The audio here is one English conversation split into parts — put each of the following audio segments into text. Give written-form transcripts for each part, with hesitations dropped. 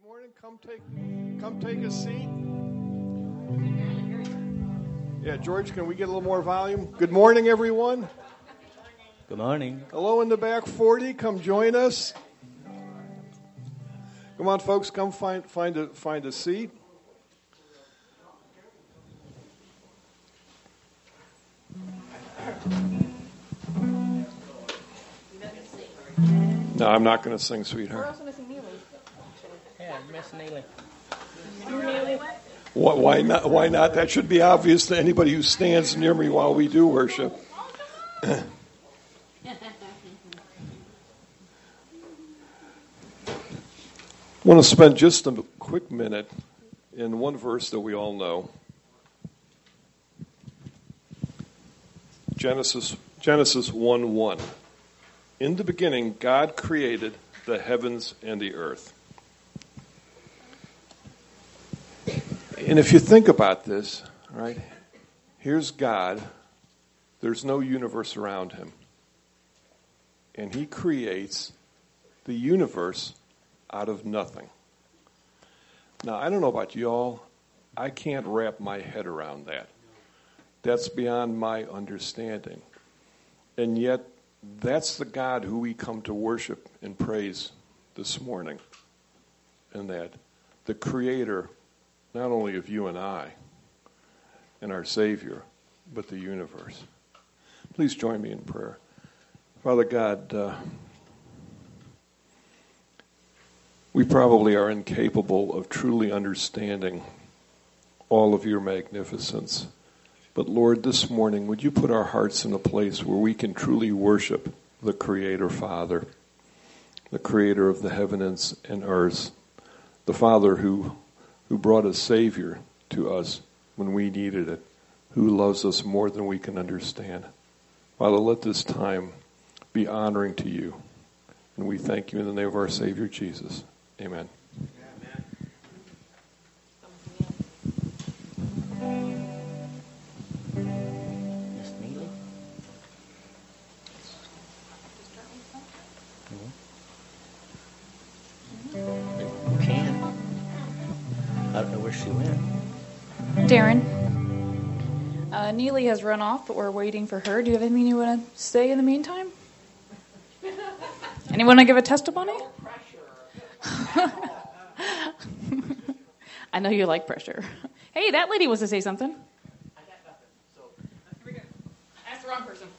morning. Come take a seat. Yeah, George, can we get a little more volume? Good morning, everyone. Good morning. Hello in the back 40. Come join us. Come on, folks. Come find a seat. No, I'm not going to sing, sweetheart. We're also missing Neely. Yeah, Miss Neely. Why not? Why not? That should be obvious to anybody who stands near me while we do worship. I want to spend just a quick minute in one verse that we all know. Genesis 1:1. In the beginning, God created the heavens and the earth. And if you think about this, right, here's God. There's no universe around him. And he creates the universe out of nothing. Now, I don't know about y'all. I can't wrap my head around that. That's beyond my understanding. And yet, that's the God who we come to worship and praise this morning. And that the creator, not only of you and I, and our Savior, but the universe. Please join me in prayer. Father God, we probably are incapable of truly understanding all of your magnificence. But Lord, this morning, would you put our hearts in a place where we can truly worship the Creator Father, the Creator of the heavens and earth, the Father who brought a Savior to us when we needed it, who loves us more than we can understand. Father, let this time be honoring to you. And we thank you in the name of our Savior, Jesus. Amen. Miss Neely. You can. I don't know where she went. Darren. Neely has run off, but we're waiting for her. Do you have anything you want to say in the meantime? Anyone want to give a testimony? I know you like pressure. Hey, that lady wants to say something. I got nothing. So here we go. Ask the wrong person.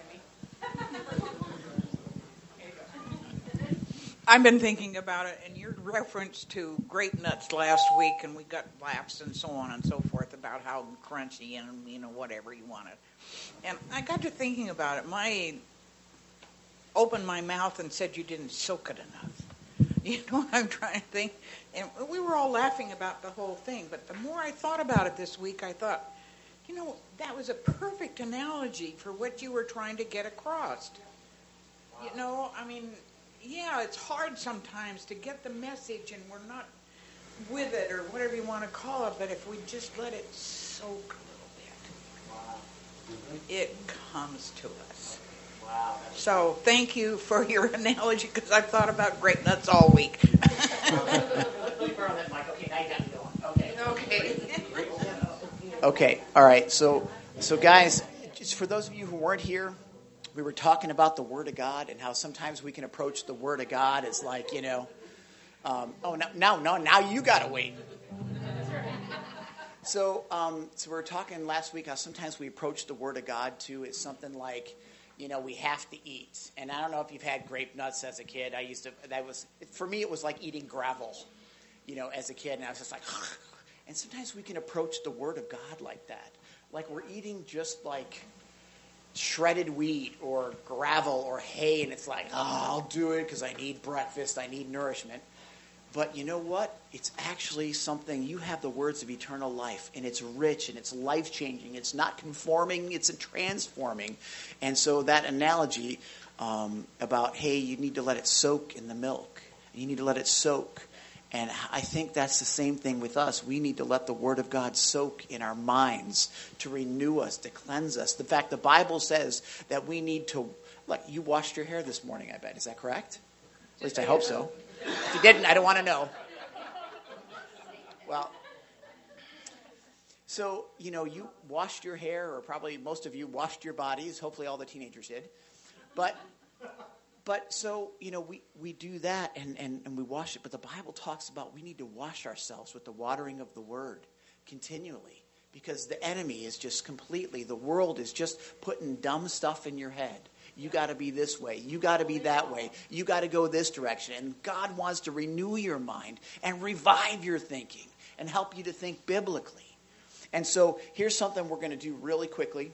I've been thinking about it, and your reference to grape nuts last week, and we got laughs and so on and so forth about how crunchy and whatever you wanted. And I got to thinking about it. I opened my mouth and said you didn't soak it enough. You know what I'm trying to think? And we were all laughing about the whole thing, but the more I thought about it this week, I thought, that was a perfect analogy for what you were trying to get across. Wow. Yeah, it's hard sometimes to get the message and we're not with it or whatever you want to call it, but if we just let it soak a little bit, wow. It comes to us. Wow. So thank you for your analogy because I've thought about grape nuts all week. Okay, all right. So guys, just for those of you who weren't here, we were talking about the Word of God and how sometimes we can approach the Word of God as like, now you got to wait. So we were talking last week how sometimes we approach the Word of God too as something like, we have to eat. And I don't know if you've had grape nuts as a kid. For me, it was like eating gravel, as a kid. And I was just like, and sometimes we can approach the Word of God like that. Like we're eating just like shredded wheat or gravel or hay, and it's like, I'll do it because I need breakfast, I need nourishment. But you know what? It's actually something, you have the words of eternal life, and it's rich, and it's life-changing. It's not conforming, it's transforming. And so that analogy about, hey, you need to let it soak in the milk. You need to let it soak. And I think that's the same thing with us. We need to let the Word of God soak in our minds to renew us, to cleanse us. In fact, the Bible says that we need to, you washed your hair this morning, I bet. Is that correct? At least I hope so. If you didn't, I don't want to know. Well, so, you washed your hair, or probably most of you washed your bodies. Hopefully all the teenagers did. But so, we do that and we wash it. But the Bible talks about we need to wash ourselves with the watering of the Word continually. Because the enemy is just the world is just putting dumb stuff in your head. You got to be this way. You got to be that way. You got to go this direction. And God wants to renew your mind and revive your thinking and help you to think biblically. And so here's something we're going to do really quickly.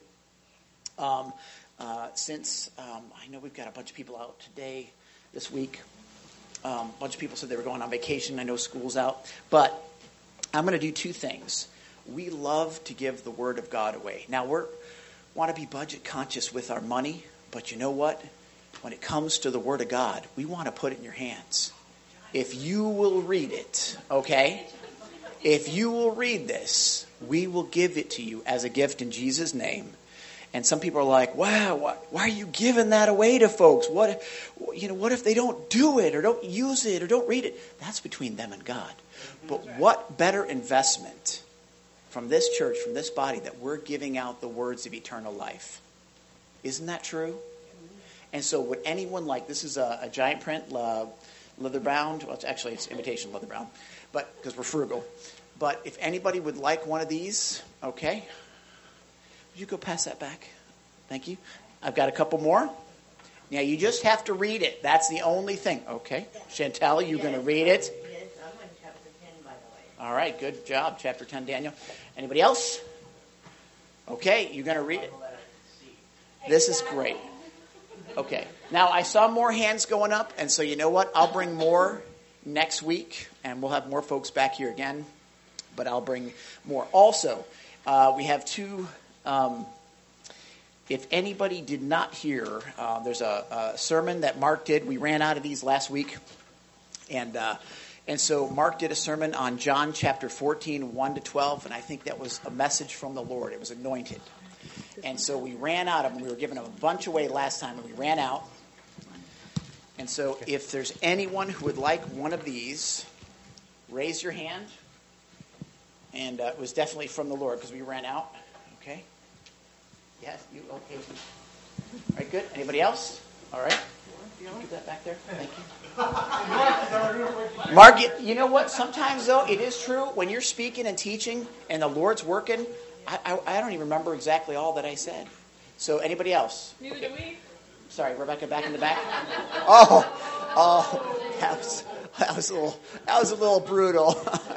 Since I know we've got a bunch of people out today, this week. A bunch of people said they were going on vacation. I know school's out. But I'm going to do two things. We love to give the Word of God away. Now, we want to be budget conscious with our money. But you know what? When it comes to the Word of God, we want to put it in your hands. If you will read it, okay? If you will read this, we will give it to you as a gift in Jesus' name. And some people are like, wow, why are you giving that away to folks? What if they don't do it or don't use it or don't read it? That's between them and God. But what better investment from this church, from this body, that we're giving out the words of eternal life? Isn't that true? And so would anyone like, this is a giant print, leather bound. Well, it's imitation leather bound, but because we're frugal. But if anybody would like one of these, okay. Would you go pass that back? Thank you. I've got a couple more. Now you just have to read it. That's the only thing. Okay. Chantel, you're going to read it. Yes, I'm in chapter 10, by the way. All right. Good job. Chapter 10, Daniel. Anybody else? Okay. You're going to read it. This is great. Okay. Now, I saw more hands going up, and so you know what? I'll bring more next week, and we'll have more folks back here again, but I'll bring more. Also, we have two, if anybody did not hear, there's a sermon that Mark did. We ran out of these last week, and so Mark did a sermon on John chapter 14, 1 to 12, and I think that was a message from the Lord. It was anointed. And so we ran out of them. We were giving them a bunch away last time, and we ran out. And so if there's anyone who would like one of these, raise your hand. And it was definitely from the Lord because we ran out. Okay? Yes, you okay? All right, good. Anybody else? All right. Keep that back there. Thank you. Mark, you know what? Sometimes, though, it is true. When you're speaking and teaching and the Lord's working, I don't even remember exactly all that I said. So anybody else? Neither do we. Sorry, Rebecca, back in the back. Oh, that was a little brutal.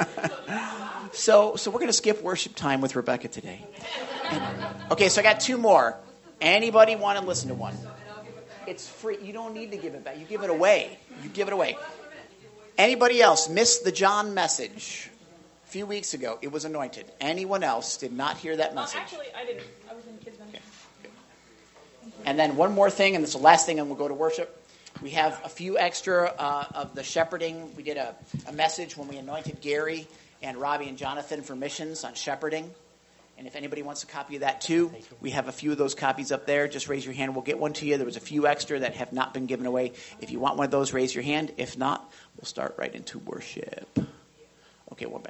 So we're going to skip worship time with Rebecca today. Okay, so I got two more. Anybody want to listen to one? It's free. You don't need to give it back. You give it away. You give it away. Anybody else missed the John message? A few weeks ago, it was anointed. Anyone else did not hear that message? Actually, I didn't. I was in kids' ministry. Okay. And then one more thing, and this is the last thing, and we'll go to worship. We have a few extra of the shepherding. We did a message when we anointed Gary and Robbie and Jonathan for missions on shepherding. And if anybody wants a copy of that too, we have a few of those copies up there. Just raise your hand. We'll get one to you. There was a few extra that have not been given away. If you want one of those, raise your hand. If not, we'll start right into worship. Okay, one back.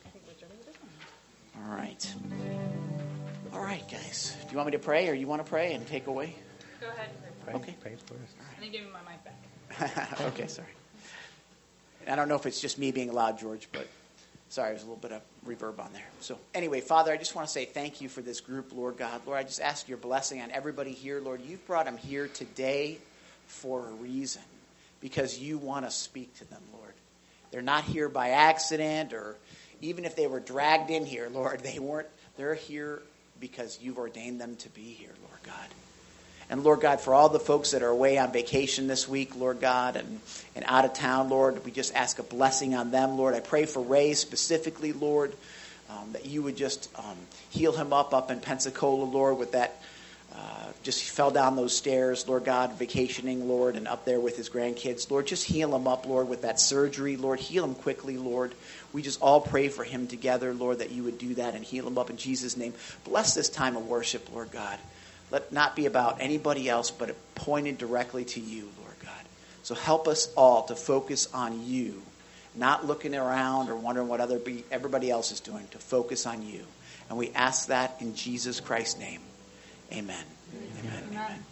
All right. All right, guys. Do you want me to pray, or you want to pray and take away? Go ahead. Okay. Pray for us. And then give me my mic back. Okay, sorry. I don't know if it's just me being loud, George, but sorry, there's a little bit of reverb on there. So anyway, Father, I just want to say thank you for this group, Lord God. Lord, I just ask your blessing on everybody here. Lord, you've brought them here today for a reason, because you want to speak to them, Lord. They're not here by accident, or even if they were dragged in here, Lord, they weren't. They're here because you've ordained them to be here, Lord God. And Lord God, for all the folks that are away on vacation this week, Lord God, and out of town, Lord, we just ask a blessing on them, Lord. I pray for Ray specifically, Lord, that you would just heal him up in Pensacola, Lord, with that, just fell down those stairs, Lord God, vacationing, Lord, and up there with his grandkids. Lord, just heal him up, Lord, with that surgery. Lord, heal him quickly, Lord. We just all pray for him together, Lord, that you would do that and heal him up in Jesus' name. Bless this time of worship, Lord God. Let it not be about anybody else, but pointed directly to you, Lord God. So help us all to focus on you not looking around or wondering what everybody else is doing, to focus on you. And we ask that in Jesus Christ's name. Amen. Amen. Amen.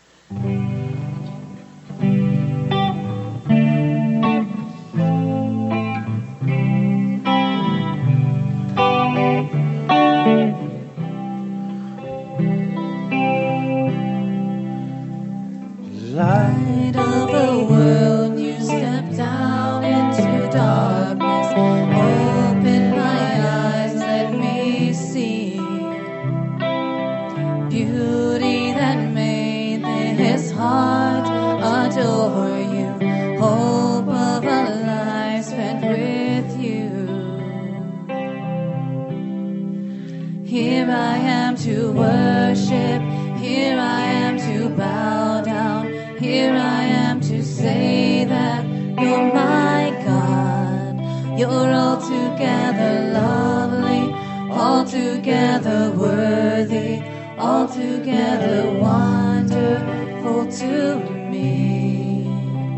Light of the world, you step down into darkness. Open my eyes, let me see beauty that made this heart adore you. Hope of a life spent with you. Here I am to worship. Here I am to bow down. Here I am to say that you're my God. You're altogether lovely, altogether worthy, altogether wonderful to me.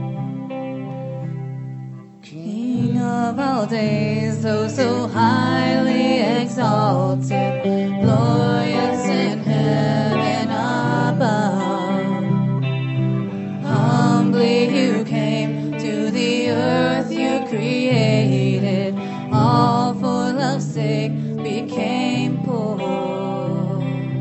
King of all days, oh so highly exalted, glorious in heaven above. You came to the earth you created, all full of sick became poor.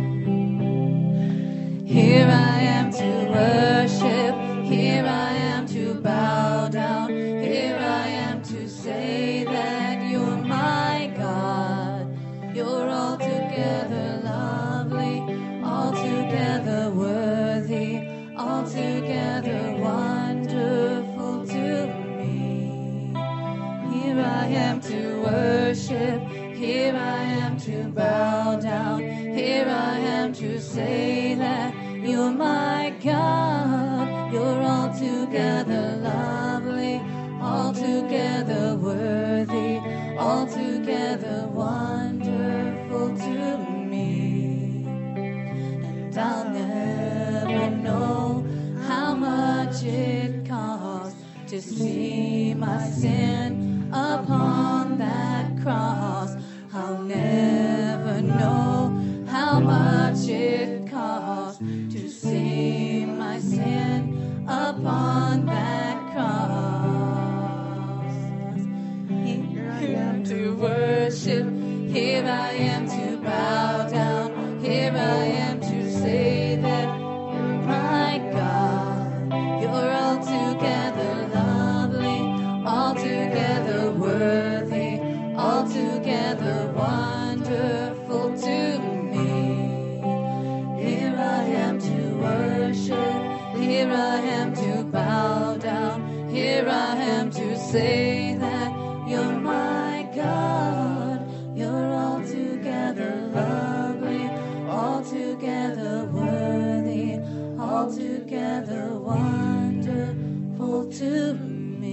Here I am to worship, here I am to bow down, here I am to say that you're my God. You're altogether lovely, altogether worthy, altogether wonderful to me. Here I am to worship, here I am to bow down, here I am to say that you're my God. You're altogether lovely, altogether worthy, altogether wonderful to me. And I'll never know how much it cost to see my sin upon that cross. I'll never know how much it cost to see my sin upon that cross. Here I am to worship, here I am to bow down, here I am to say that you're my God. You're altogether lovely, altogether worthy, altogether wonderful to me. Here I am to worship, here I am to bow down, here I am to say that you're my God. You're altogether lovely, altogether worthy, altogether wonderful to me.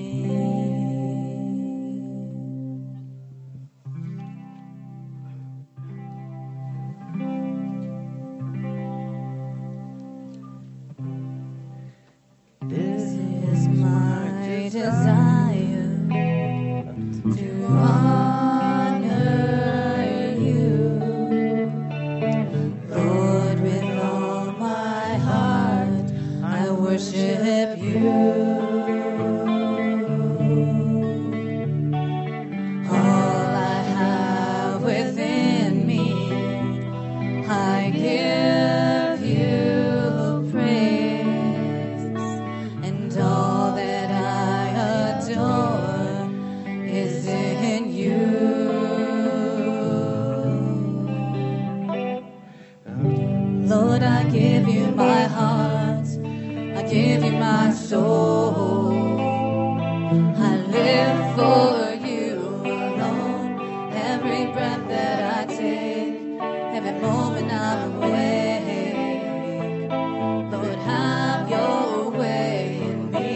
This is my desire, to honor you, Lord, with all my heart. I worship you. All I have within me, I give you praise, and all that I adore is in you. Lord, I give you my heart, I give you my soul. I live for you alone. Every breath that I take, every moment I'm awake. Lord, have your way in me.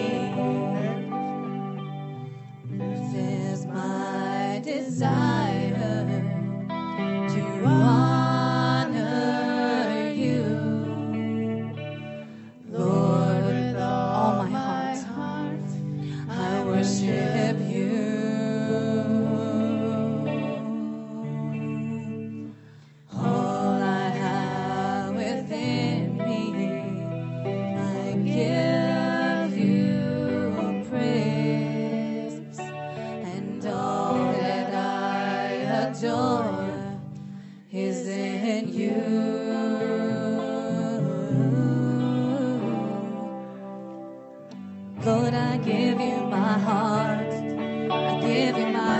This is my desire, to honor you, Lord, with all my heart. I worship you. joy is in you. Lord, I give you my heart, I give you my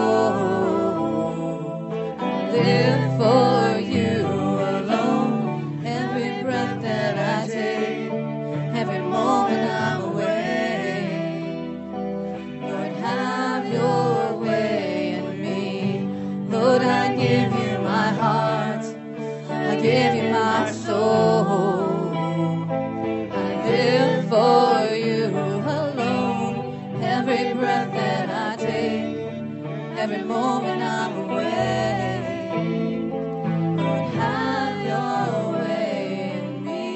soul. I live for you alone. Every breath that I take, every moment I'm awake. Lord, have your way in me. Lord, I give you my heart, I give you my soul. I live for you alone. Every breath that I take, every moment I'm awake. Lord, have your way in me.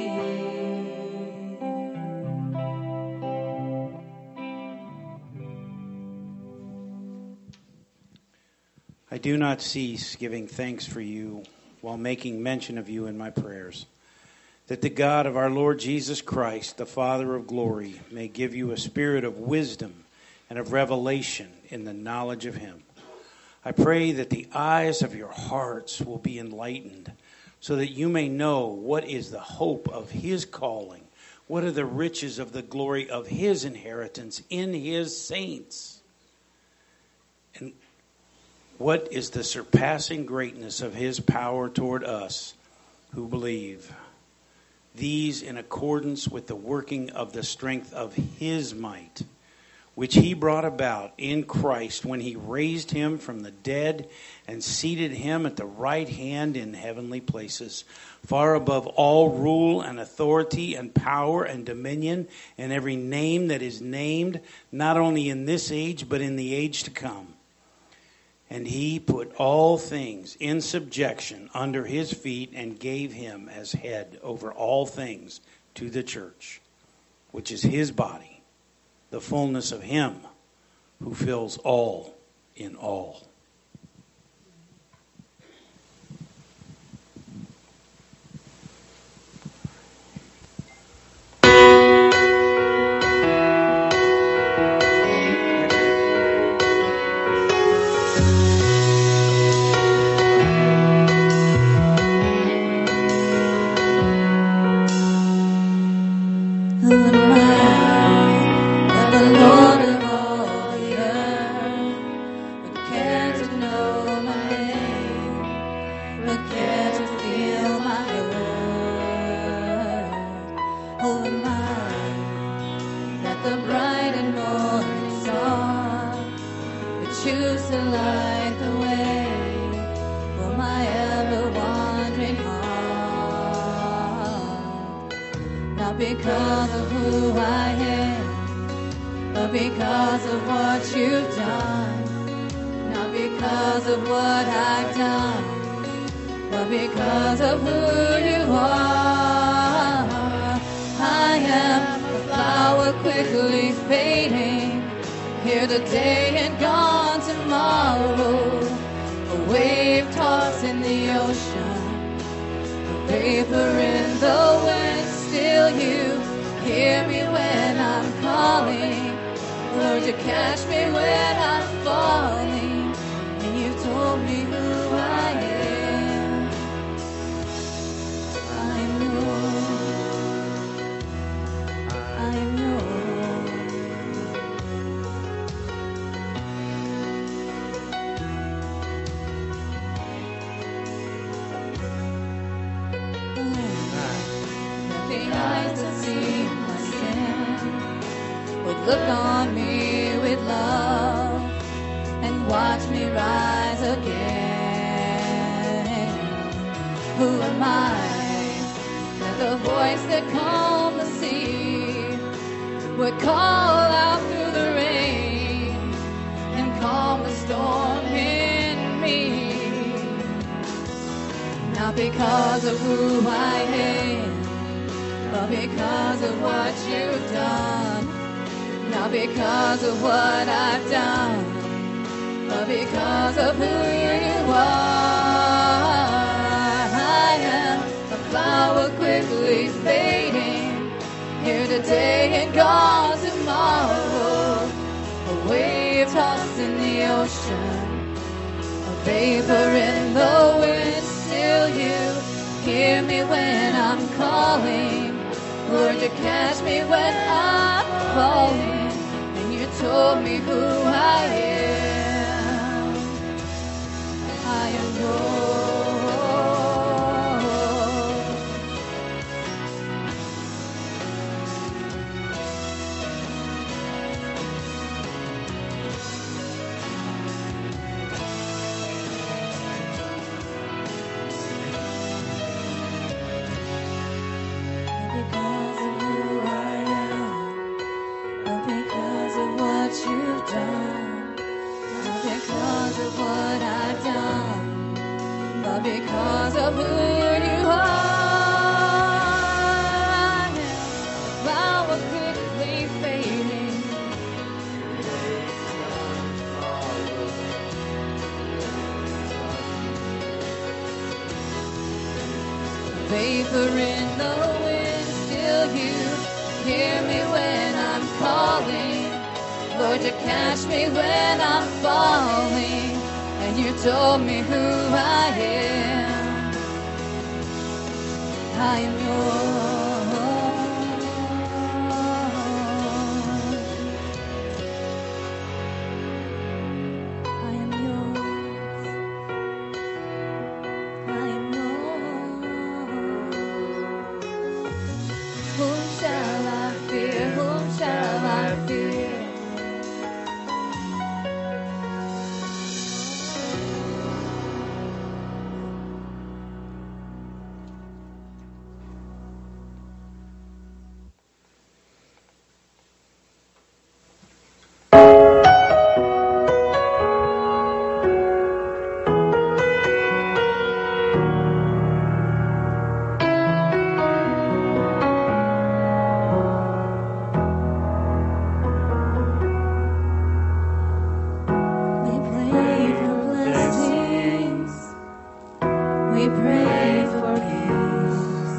I do not cease giving thanks for you while making mention of you in my prayers, that the God of our Lord Jesus Christ, the Father of glory, may give you a spirit of wisdom and of revelation in the knowledge of him. I pray that the eyes of your hearts will be enlightened, so that you may know what is the hope of his calling, what are the riches of the glory of his inheritance in his saints, and what is the surpassing greatness of his power toward us who believe. These in accordance with the working of the strength of his might, which he brought about in Christ when he raised him from the dead and seated him at the right hand in heavenly places, far above all rule and authority and power and dominion and every name that is named, not only in this age but in the age to come. And he put all things in subjection under his feet and gave him as head over all things to the church, which is his body, the fullness of him who fills all in all. Choose to light the way for my ever wandering heart. Not because of who I am, but because of what you've done. Not because of what I've done, but because of who you are. I am a flower quickly fading, here today and gone tomorrow. A wave tossed in the ocean, a vapor in the wind. Still you hear me when I'm calling. Lord, you catch me when I'm falling. And you told me who I am. I know. Look on me with love and watch me rise again. Who am I that the voice that calmed the sea would call out through the rain and calm the storm in me? Not because of who I am, but because of what you've done. Not because of what I've done, but because of who you are. I am a flower quickly fading, here today and gone tomorrow. A wave tossed in the ocean, a Vapor in the wind, still you hear me when I'm calling. Lord, you catch me when I'm falling, and you told me who I am. I am yours. Because of who I am, not because of what you've done, not because of what I've done, but because of who you are. While we're quickly fading, vapor in the wind, still you hear me when I'm calling. Lord, you catch me when I'm falling, and you told me who I am. I am yours. I am yours. I am yours. Whom shall I fear? Whom shall I fear? We pray for blessings. We pray for peace.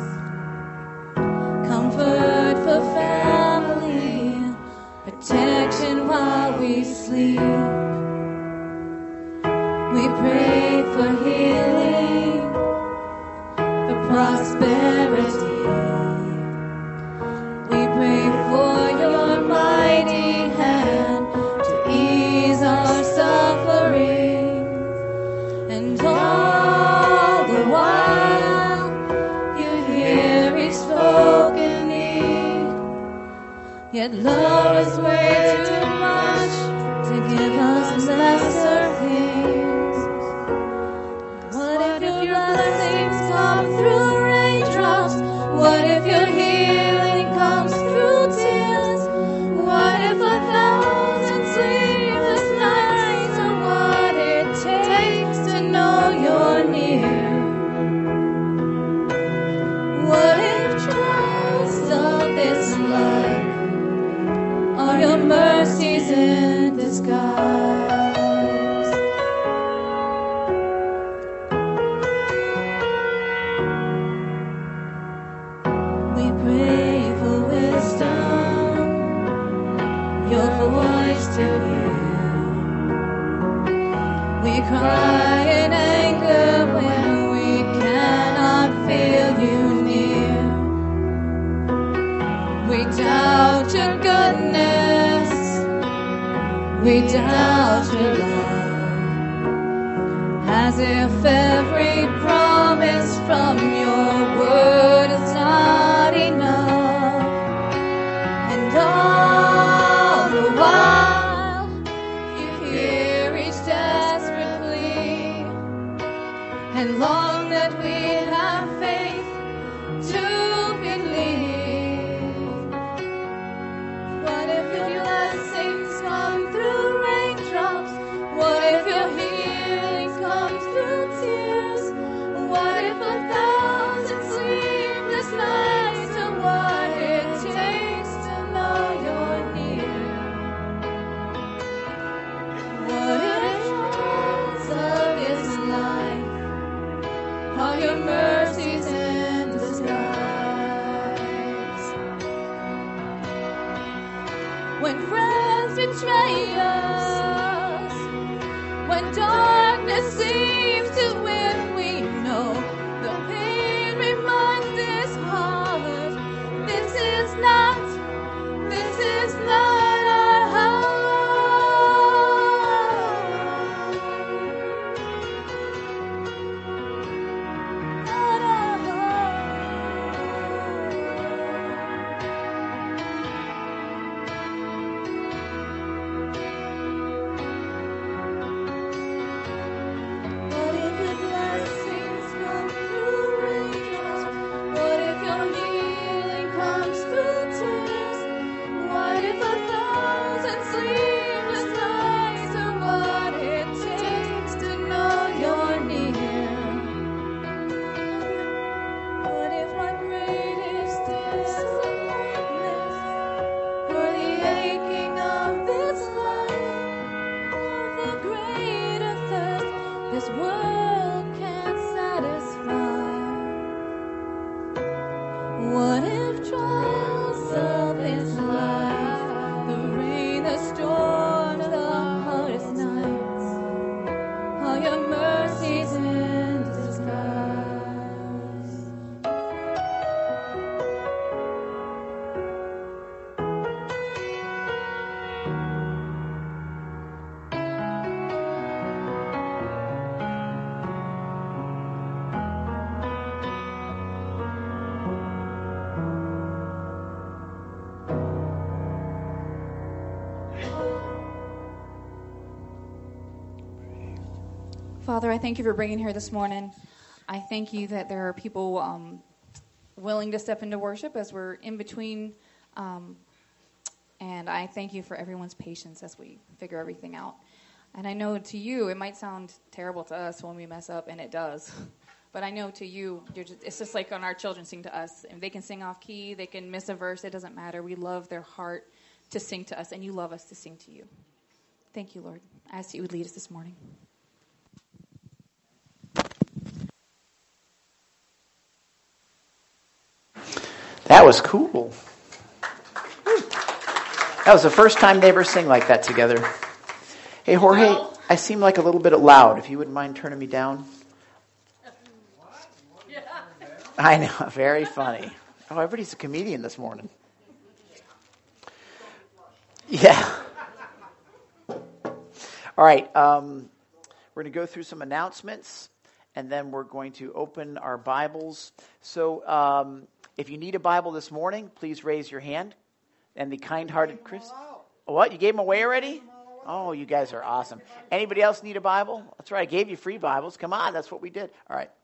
Comfort for family. Protection while we sleep. We pray for healing. For prosperity. We pray for your mighty hand to ease our suffering, and all the while you hear each spoken need. Yet love is way too much to give us lesser things. What if your blessings come through raindrops? What if your healing comes through tears? What if 1,000 sleepless nights are what it takes to know you're near? What if trials of this life are your mercies in disguise? We pray for wisdom, your voice to hear. We cry in anger when we cannot feel you near. We doubt your goodness, we doubt your love, as if every promise from your word is not enough. And all the while you hear each desperate plea, and long that we have faith to believe. What if your blessings come through raindrops? What if your healing comes through tears? What if 1,000 sleepless nights are what it takes to know you're near? What if trials of this life are your mercies in disguise? When friends betray us, when dark darkness seems to win, we know the pain reminds this heart, this is not our home. Not our What if your blessings come through raindrops? What if your healing comes through tears? What if 1,000 sleepless nights are what it takes to know you're near? What if my greatest disappointment for the aching of this life, for the greater thirst this world can't satisfy? What if trials of this life, the rain, the storms, the hardest nights, are your mercies in disguise? Father, I thank you for bringing here this morning. I thank you that there are people willing to step into worship as we're in between. And I thank you for everyone's patience as we figure everything out. And I know to you, it might sound terrible to us when we mess up, and it does. But I know to you, it's just like when our children sing to us. And they can sing off key, they can miss a verse, it doesn't matter. We love their heart to sing to us, and you love us to sing to you. Thank you, Lord. I ask that you would lead us this morning. That was cool. That was the first time they ever sing like that together. Hey, Jorge, I seem like a little bit loud. If you wouldn't mind turning me down. I know, very funny. Oh, everybody's a comedian this morning. Yeah. All right, we're going to go through some announcements, and then we're going to open our Bibles. So if you need a Bible this morning, please raise your hand. And the kind-hearted Chris. What? You gave them away already? Oh, you guys are awesome. Anybody else need a Bible? That's right. I gave you free Bibles. Come on. That's what we did. All right.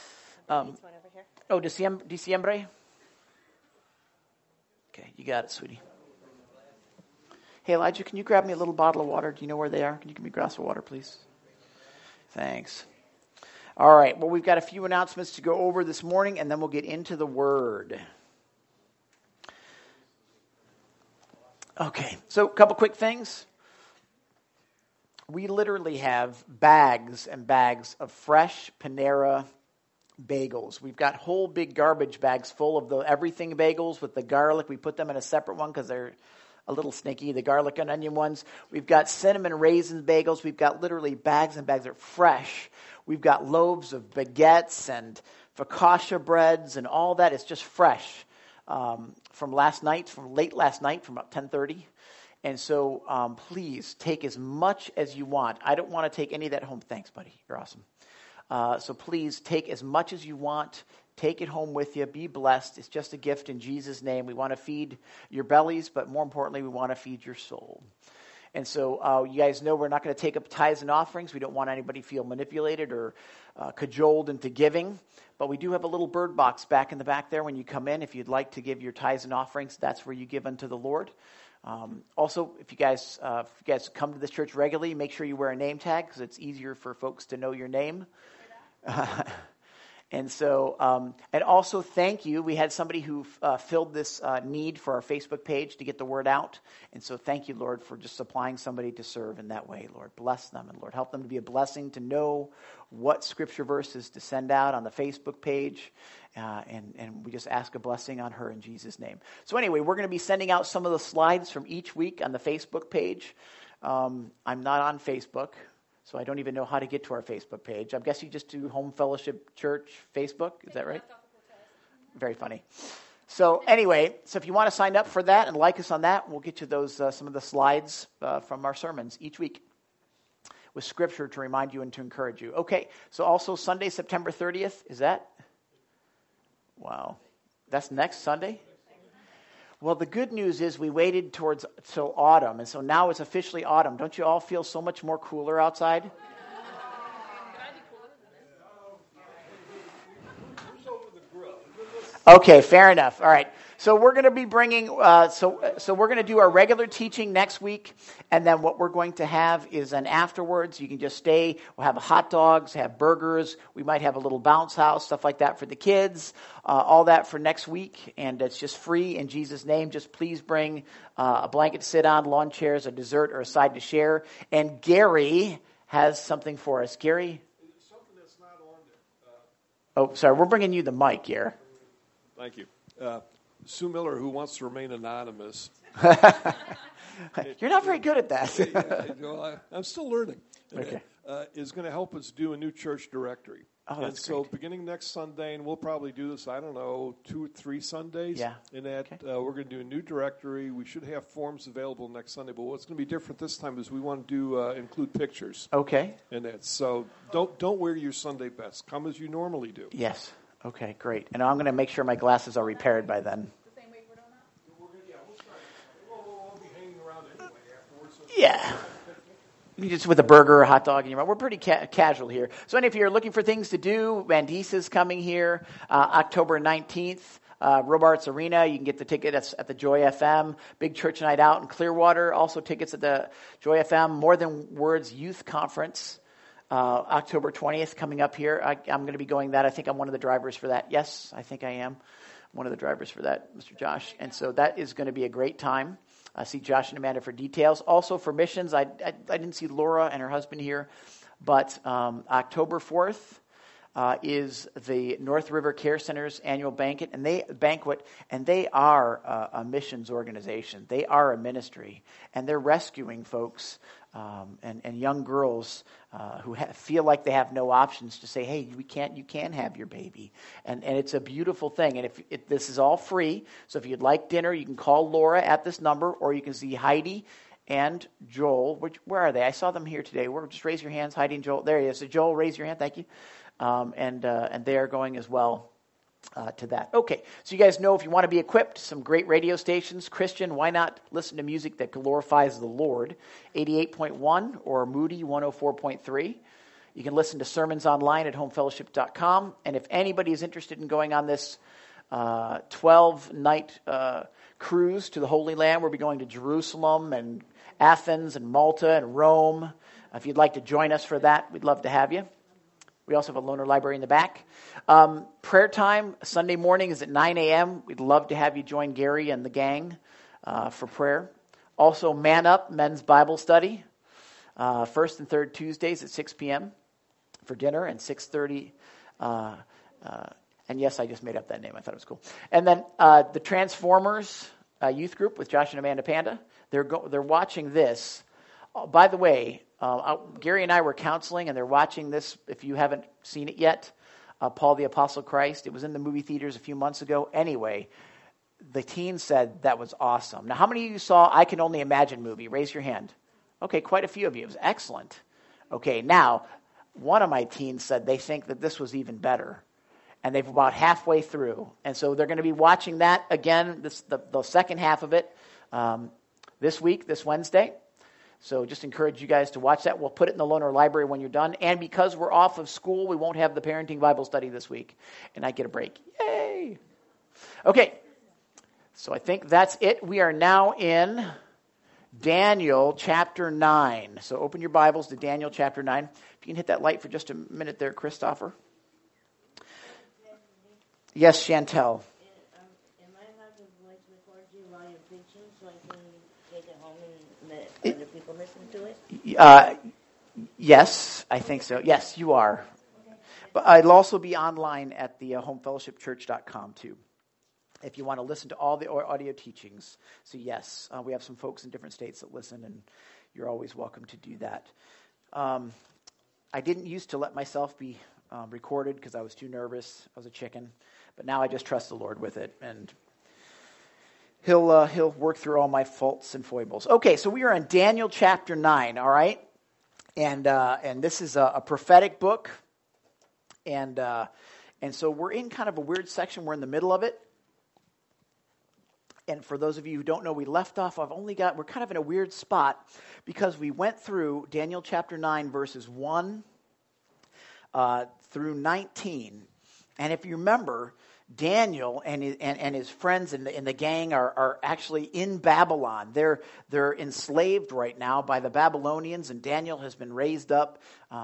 Diciembre? Okay. You got it, sweetie. Hey, Elijah, can you grab me a little bottle of water? Do you know where they are? Can you give me a glass of water, please? Thanks. All right. Well, we've got a few announcements to go over this morning, and then we'll get into the Word. Okay, so a couple quick things. We literally have bags and bags of fresh Panera bagels. We've got whole big garbage bags full of the everything bagels with the garlic. We put them in a separate one because they're a little snaky, the garlic and onion ones. We've got cinnamon raisin bagels. We've got literally bags and bags that are fresh. We've got loaves of baguettes and focaccia breads and all that. It's just fresh. From late last night, from about 10:30. And so please take as much as you want. I don't want to take any of that home. Thanks, buddy. You're awesome. So please take as much as you want. Take it home with you. Be blessed. It's just a gift in Jesus' name. We want to feed your bellies, but more importantly, we want to feed your soul. And so you guys know we're not going to take up tithes and offerings. We don't want anybody to feel manipulated or cajoled into giving. But we do have a little bird box back in the back there when you come in. If you'd like to give your tithes and offerings, that's where you give unto the Lord. Also, if you guys come to this church regularly, make sure you wear a name tag because it's easier for folks to know your name. And so, and also thank you. We had somebody who filled this need for our Facebook page to get the word out. And so thank you, Lord, for just supplying somebody to serve in that way, Lord. Bless them, and Lord, help them to be a blessing to know what scripture verses to send out on the Facebook page. And we just ask a blessing on her in Jesus' name. So anyway, we're going to be sending out some of the slides from each week on the Facebook page. I'm not on Facebook. So I don't even know how to get to our Facebook page. I guess you just do Home Fellowship Church Facebook. Is that right? Very funny. So anyway, so if you want to sign up for that and like us on that, we'll get you those some of the slides from our sermons each week with scripture to remind you and to encourage you. Okay, so also Sunday, September 30th, is that? Wow. That's next Sunday? Well, the good news is we waited till autumn, and so now it's officially autumn. Don't you all feel so much more cooler outside? Okay, fair enough. All right. So we're going to be bringing, so we're going to do our regular teaching next week, and then what we're going to have is an afterwards. You can just stay. We'll have hot dogs, have burgers. We might have a little bounce house, stuff like that for the kids. All that for next week, and it's just free in Jesus' name. Just please bring a blanket to sit on, lawn chairs, a dessert, or a side to share. And Gary has something for us. Gary? Something that's not on there. Oh, sorry. We're bringing you the mic, Gary. Thank you. Sue Miller, who wants to remain anonymous. You're not very good at that. I'm still learning. Okay. Is going to help us do a new church directory. Oh, that's so great. Beginning next Sunday, and we'll probably do this, 2 or 3 Sundays. Yeah. And that we're going to do a new directory. We should have forms available next Sunday, but what's going to be different this time is we want to do include pictures. Okay. And that. So don't wear your Sunday best. Come as you normally do. Yes. Okay, great. And I'm going to make sure my glasses are repaired by then. The same way we're doing that? We'll try. We'll all be hanging around anyway afterwards. So Yeah. You just with a burger or a hot dog in your mouth. We're pretty casual here. So any of you are looking for things to do, Vandisa's coming here October 19th. Robarts Arena, you can get the tickets at the Joy FM. Big Church Night Out in Clearwater. Also tickets at the Joy FM. More Than Words Youth Conference. October 20th coming up here. I'm going to be going that. I think I'm one of the drivers for that. Yes, I think I am one of the drivers for that, Mr. Josh. And so that is going to be a great time. See Josh and Amanda for details. Also for missions, I didn't see Laura and her husband here, but October 4th is the North River Care Center's annual banquet, and they are a missions organization. They are a ministry, and they're rescuing folks and young girls who feel like they have no options to say, hey, you can have your baby. And it's a beautiful thing. And if this is all free, so if you'd like dinner, you can call Laura at this number, or you can see Heidi and Joel. Where are they? I saw them here today. Just raise your hands, Heidi and Joel. There he is. So Joel, raise your hand. Thank you. And they are going as well. To that. Okay, so you guys know if you want to be equipped, some great radio stations. Christian, why not listen to music that glorifies the Lord? 88.1 or Moody 104.3. You can listen to sermons online at homefellowship.com. And if anybody is interested in going on this 12-night cruise to the Holy Land, we'll be going to Jerusalem and Athens and Malta and Rome. If you'd like to join us for that, we'd love to have you. We also have a loaner library in the back. Prayer time, Sunday morning is at 9 a.m. We'd love to have you join Gary and the gang for prayer. Also, Man Up, men's Bible study, first and third Tuesdays at 6 p.m. for dinner, and 6:30. And yes, I just made up that name. I thought it was cool. And then the Transformers youth group with Josh and Amanda Panda. They're watching this. By the way, Gary and I were counseling, and they're watching this. If you haven't seen it yet, Paul the Apostle Christ. It was in the movie theaters a few months ago. Anyway, the teens said that was awesome. Now, how many of you saw I Can Only Imagine movie? Raise your hand. Okay, quite a few of you. It was excellent. Okay, now, one of my teens said they think that this was even better. And they've about halfway through. And so they're going to be watching that again, the second half of it, this week, this Wednesday. So just encourage you guys to watch that. We'll put it in the loaner library when you're done. And because we're off of school, we won't have the parenting Bible study this week. And I get a break. Yay! Okay. So I think that's it. We are now in Daniel chapter 9. So open your Bibles to Daniel chapter 9. If you can hit that light for just a minute there, Christopher. Yes, Chantel. Am I allowed to voice record you while you're preaching so I can take it home and other people listen to it? Yes, I think so. Yes, you are. Okay. But it'll also be online at the homefellowshipchurch.com too, if you want to listen to all the audio teachings. So yes, we have some folks in different states that listen, and you're always welcome to do that. I didn't used to let myself be recorded because I was too nervous. I was a chicken. But now I just trust the Lord with it. And He'll work through all my faults and foibles. Okay, so we are in Daniel chapter 9, all right? And this is a prophetic book. And so we're in kind of a weird section. We're in the middle of it. And for those of you who don't know, we left off. We're kind of in a weird spot because we went through Daniel chapter 9, verses 1 through 19. And if you remember, Daniel and his friends in the gang are actually in Babylon. They're enslaved right now by the Babylonians, and Daniel has been raised up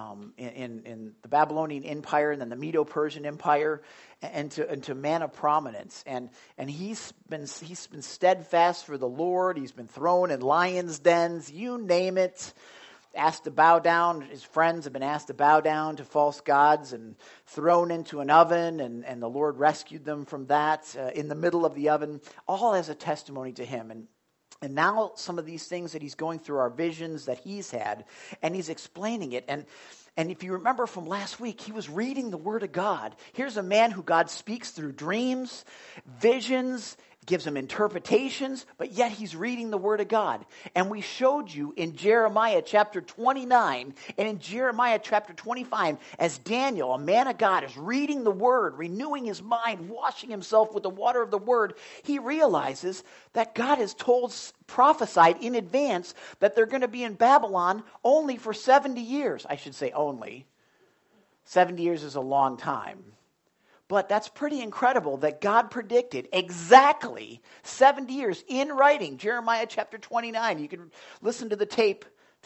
in the Babylonian Empire and then the Medo-Persian Empire into man of prominence. And he's been steadfast for the Lord. He's been thrown in lions' dens, you name it. Asked to bow down. His friends have been asked to bow down to false gods and thrown into an oven, and the Lord rescued them from that in the middle of the oven, all as a testimony to him. And now some of these things that he's going through are visions that he's had, and he's explaining it. And if you remember from last week, he was reading the Word of God. Here's a man who God speaks through dreams, visions, gives him interpretations, but yet he's reading the Word of God. And we showed you in Jeremiah chapter 29 and in Jeremiah chapter 25, as Daniel, a man of God, is reading the Word, renewing his mind, washing himself with the water of the Word, he realizes that God has prophesied in advance that they're going to be in Babylon only for 70 years. I should say only. 70 years is a long time. But that's pretty incredible that God predicted exactly 70 years in writing. Jeremiah chapter 29. You can listen to the tape.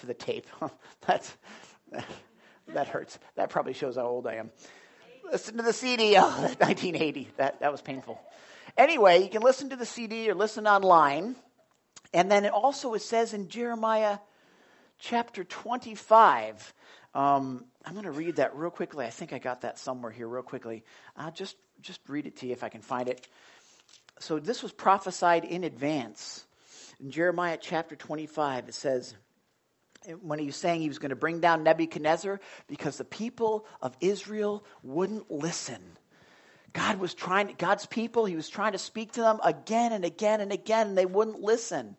That hurts. That probably shows how old I am. Listen to the CD. Oh, 1980. That was painful. Anyway, you can listen to the CD or listen online. And then it says in Jeremiah chapter 25. I'm going to read that real quickly. I think I got that somewhere here real quickly. I'll just read it to you if I can find it. So this was prophesied in advance. In Jeremiah chapter 25, it says, when he was saying he was going to bring down Nebuchadnezzar because the people of Israel wouldn't listen. God's people, he was trying to speak to them again and again and again, and they wouldn't listen.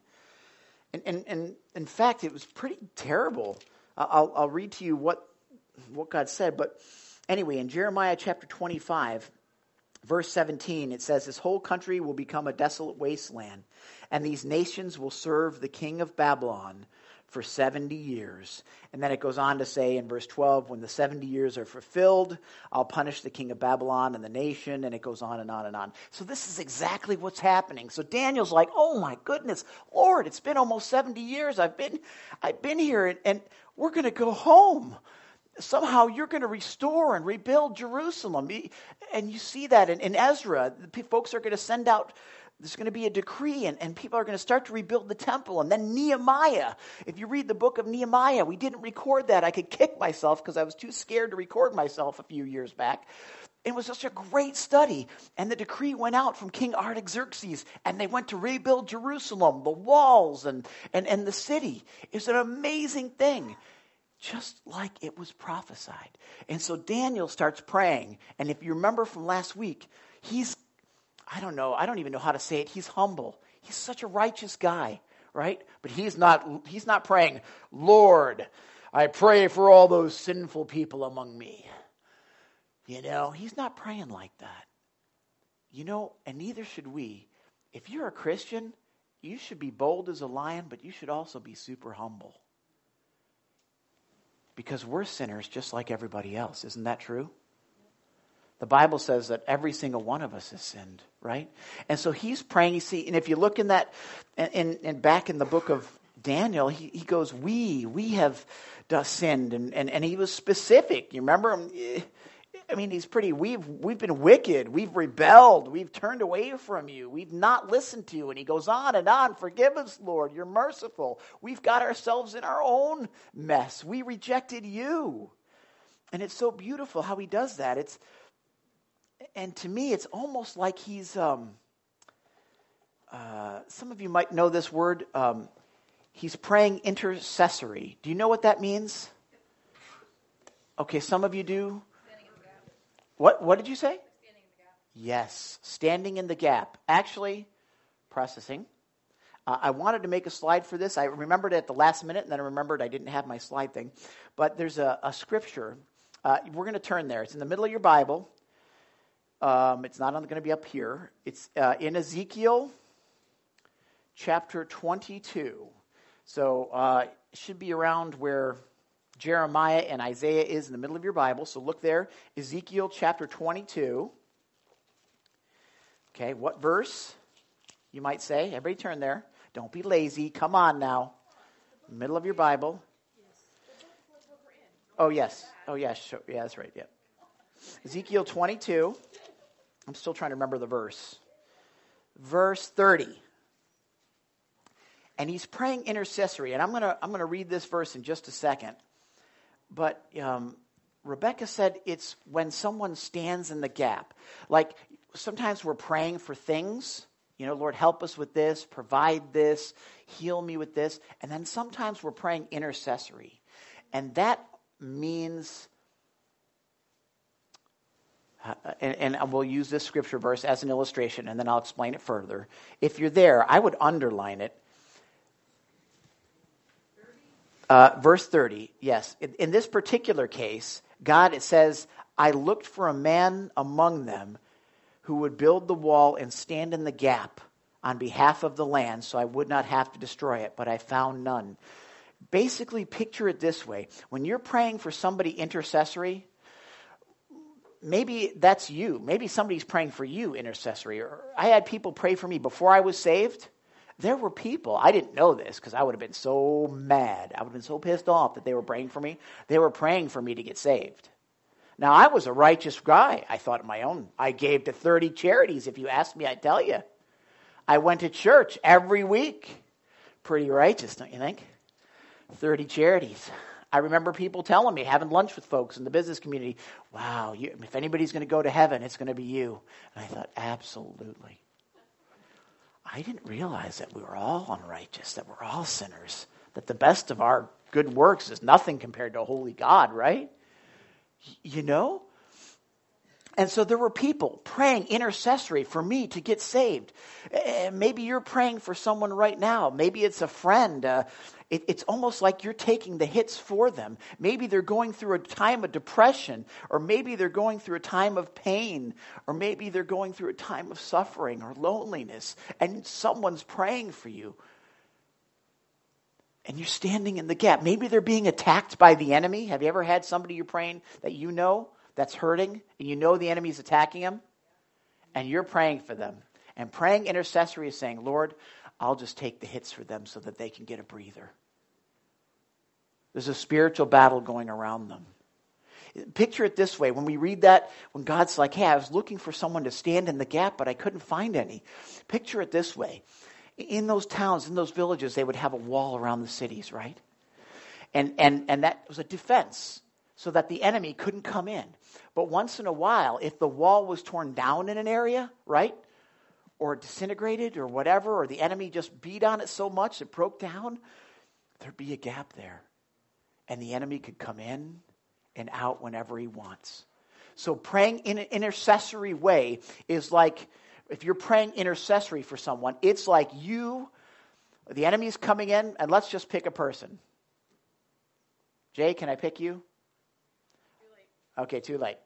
And in fact, it was pretty terrible. I'll read to you what God said. But anyway, in Jeremiah chapter 25, verse 17, it says, "This whole country will become a desolate wasteland, and these nations will serve the king of Babylon for 70 years. And then it goes on to say in verse 12, "When the 70 years are fulfilled, I'll punish the king of Babylon and the nation," and it goes on and on and on. So this is exactly what's happening. So Daniel's like, "Oh my goodness, Lord, it's been almost 70 years. I've been here, and we're going to go home. Somehow you're going to restore and rebuild Jerusalem." And you see that in Ezra. The folks are going to send out, there's going to be a decree, and people are going to start to rebuild the temple. And then Nehemiah. If you read the book of Nehemiah, we didn't record that. I could kick myself because I was too scared to record myself a few years back. It was such a great study. And the decree went out from King Artaxerxes, and they went to rebuild Jerusalem, the walls and the city. It's an amazing thing. Just like it was prophesied. And so Daniel starts praying. And if you remember from last week, I don't even know how to say it. He's humble. He's such a righteous guy, right? But he's not praying, "Lord, I pray for all those sinful people among me." He's not praying like that. And neither should we. If you're a Christian, you should be bold as a lion, but you should also be super humble. Because we're sinners just like everybody else. Isn't that true? The Bible says that every single one of us has sinned, right? And so he's praying. And if you look in that, and back in the book of Daniel, he goes, we have sinned. And he was specific. You remember him? I mean, we've been wicked. We've rebelled. We've turned away from you. We've not listened to you. And he goes on and on. "Forgive us, Lord. You're merciful. We've got ourselves in our own mess. We rejected you." And it's so beautiful how he does that. And to me, it's almost like he's, some of you might know this word. He's praying intercessory. Do you know what that means? Okay, some of you do. What did you say? Yes, standing in the gap. Actually, processing. I wanted to make a slide for this. I remembered it at the last minute, and then I remembered I didn't have my slide thing. But there's a scripture. We're going to turn there. It's in the middle of your Bible. It's not going to be up here. It's in Ezekiel chapter 22. So it should be around where Jeremiah and Isaiah is in the middle of your Bible. So look there, Ezekiel chapter 22. Okay, what verse? You might say. Everybody turn there. Don't be lazy. Come on now. Middle of your Bible. Oh, yes. Oh, yeah. Yeah, that's right. Yeah. Ezekiel 22. I'm still trying to remember the verse. Verse 30. And he's praying intercessory. And I'm gonna read this verse in just a second. But Rebecca said it's when someone stands in the gap. Like sometimes we're praying for things. You know, Lord, help us with this, provide this, heal me with this. And then sometimes we're praying intercessory. And that means, and we'll use this scripture verse as an illustration, and then I'll explain it further. If you're there, I would underline it. Verse 30, yes. In this particular case, God, it says, I looked for a man among them who would build the wall and stand in the gap on behalf of the land so I would not have to destroy it, but I found none. Basically, picture it this way. When you're praying for somebody intercessory, maybe that's you. Maybe somebody's praying for you intercessory. Or I had people pray for me before I was saved. There were people, I didn't know this because I would have been so mad. I would have been so pissed off that they were praying for me. They were praying for me to get saved. Now, I was a righteous guy. I thought of my own. I gave to 30 charities. If you asked me, I'd tell you. I went to church every week. Pretty righteous, don't you think? 30 charities. I remember people telling me, having lunch with folks in the business community, wow, if anybody's going to go to heaven, it's going to be you. And I thought, absolutely. I didn't realize that we were all unrighteous, that we're all sinners, that the best of our good works is nothing compared to a holy God, right? You know? And so there were people praying intercessory for me to get saved. Maybe you're praying for someone right now. Maybe it's a friend. It's almost like you're taking the hits for them. Maybe they're going through a time of depression, or maybe they're going through a time of pain, or maybe they're going through a time of suffering or loneliness, and someone's praying for you. And you're standing in the gap. Maybe they're being attacked by the enemy. Have you ever had somebody you're praying that you know that's hurting, and you know the enemy's attacking them? And you're praying for them. And praying intercessory is saying, Lord, I'll just take the hits for them so that they can get a breather. There's a spiritual battle going around them. Picture it this way. When we read that, when God's like, hey, I was looking for someone to stand in the gap, but I couldn't find any. Picture it this way. In those towns, in those villages, they would have a wall around the cities, right? And that was a defense so that the enemy couldn't come in. But once in a while, if the wall was torn down in an area, right? Or disintegrated or whatever, or the enemy just beat on it so much it broke down, there'd be a gap there. And the enemy could come in and out whenever he wants. So praying in an intercessory way is like, if you're praying intercessory for someone, it's like the enemy's coming in, and let's just pick a person. Jay, can I pick you? Too late. Okay, too late.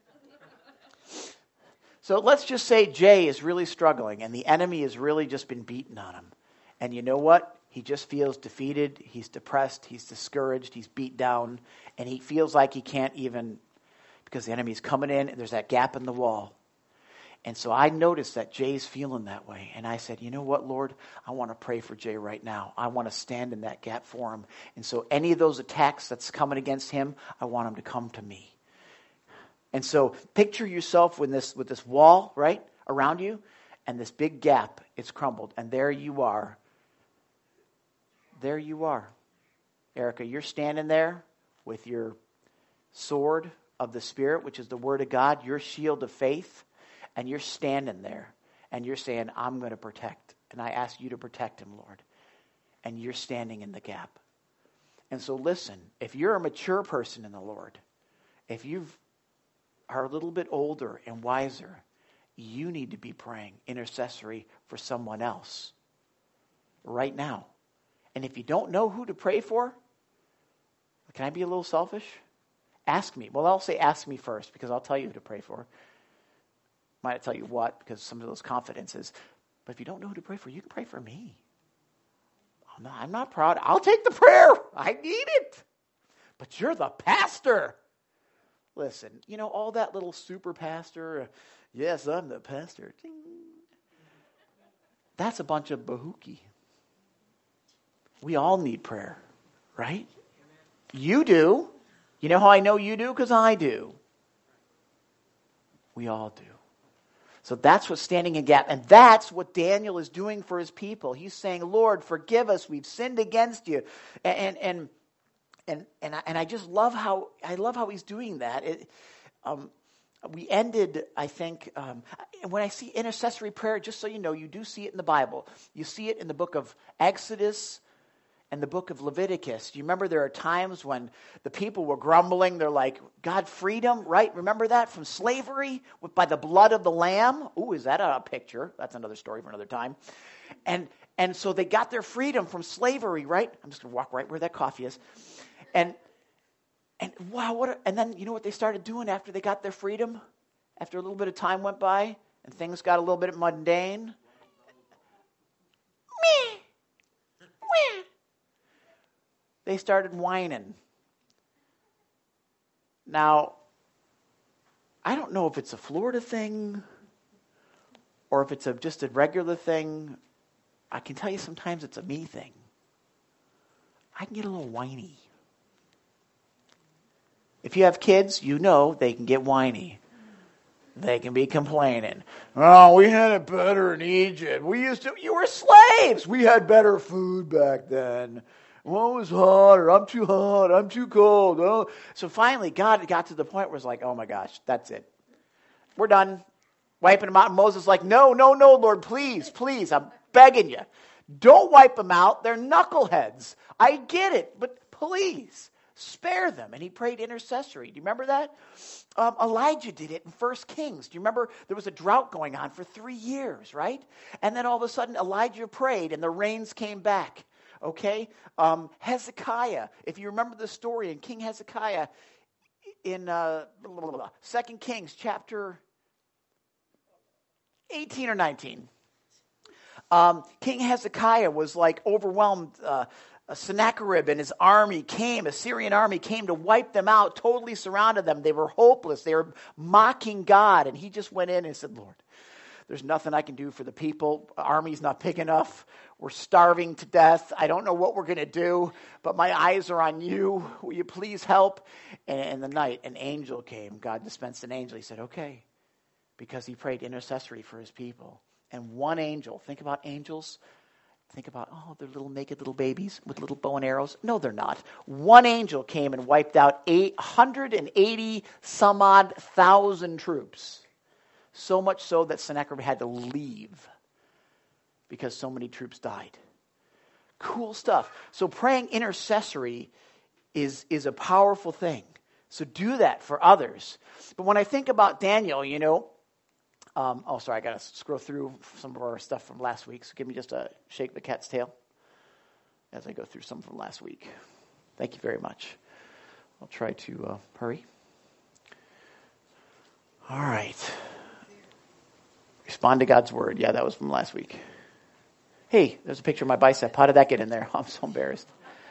So let's just say Jay is really struggling, and the enemy has really just been beaten on him. And you know what? He just feels defeated, he's depressed, he's discouraged, he's beat down, and he feels like he can't even, because the enemy's coming in, and there's that gap in the wall. And so I noticed that Jay's feeling that way. And I said, you know what, Lord? I want to pray for Jay right now. I want to stand in that gap for him. And so any of those attacks that's coming against him, I want him to come to me. And so picture yourself with this wall, right, around you, and this big gap, it's crumbled. And there you are. There you are. Erica, you're standing there with your sword of the Spirit, which is the Word of God, your shield of faith. And you're standing there, and you're saying, I'm going to protect. And I ask you to protect him, Lord. And you're standing in the gap. And so listen, if you're a mature person in the Lord, if you are a little bit older and wiser, you need to be praying intercessory for someone else right now. And if you don't know who to pray for, can I be a little selfish? Ask me. Well, I'll say ask me first because I'll tell you who to pray for. Might not tell you what because some of those confidences. But if you don't know who to pray for, you can pray for me. I'm not proud. I'll take the prayer. I need it. But you're the pastor. Listen, all that little super pastor, yes, I'm the pastor. Ding. That's a bunch of bahookie. We all need prayer, right? You do. You know how I know you do? Because I do. We all do. So that's what's standing in gap. And that's what Daniel is doing for his people. He's saying, Lord, forgive us. We've sinned against you. And I just love how he's doing that. We ended, I think, when I see intercessory prayer, just so you know, you do see it in the Bible. You see it in the book of Exodus and the book of Leviticus. Do you remember there are times when the people were grumbling? They're like, God, freedom, right? Remember that from slavery by the blood of the lamb? Ooh, is that a picture? That's another story for another time. And so they got their freedom from slavery, right? I'm just going to walk right where that coffee is. And wow, and then you know what they started doing after they got their freedom? After a little bit of time went by and things got a little bit mundane? They started whining. Now, I don't know if it's a Florida thing or if it's just a regular thing. I can tell you sometimes it's a me thing. I can get a little whiny. If you have kids, you know they can get whiny. They can be complaining. Oh, we had it better in Egypt. You were slaves. We had better food back then. Well, it was hot, or I'm too hot, I'm too cold. Oh. So finally, God got to the point where it's like, oh my gosh, that's it. We're done. Wiping them out. And Moses is like, no, Lord, please, I'm begging you. Don't wipe them out. They're knuckleheads. I get it, but please, spare them. And he prayed intercessory. Do you remember that? Elijah did it in 1 Kings. Do you remember there was a drought going on for 3 years, right? And then all of a sudden, Elijah prayed and the rains came back. Okay, Hezekiah, if you remember the story in King Hezekiah in 2 Kings chapter 18 or 19, King Hezekiah was like overwhelmed. Sennacherib and his army came, Assyrian army came to wipe them out, totally surrounded them. They were hopeless. They were mocking God. And he just went in and said, Lord, there's nothing I can do for the people. Army's not big enough. We're starving to death. I don't know what we're going to do, but my eyes are on you. Will you please help? And in the night, an angel came. God dispensed an angel. He said, okay, because he prayed intercessory for his people. And one angel, think about angels. Think about, they're little naked little babies with little bow and arrows. No, they're not. One angel came and wiped out 880 some odd thousand troops. So much so that Sennacherib had to leave because so many troops died. Cool stuff. So praying intercessory is a powerful thing. So do that for others. But when I think about Daniel, I got to scroll through some of our stuff from last week. So give me just a shake the cat's tail as I go through some from last week. Thank you very much. I'll try to hurry. All right. Respond to God's word. Yeah, that was from last week. Hey, there's a picture of my bicep. How did that get in there? I'm so embarrassed.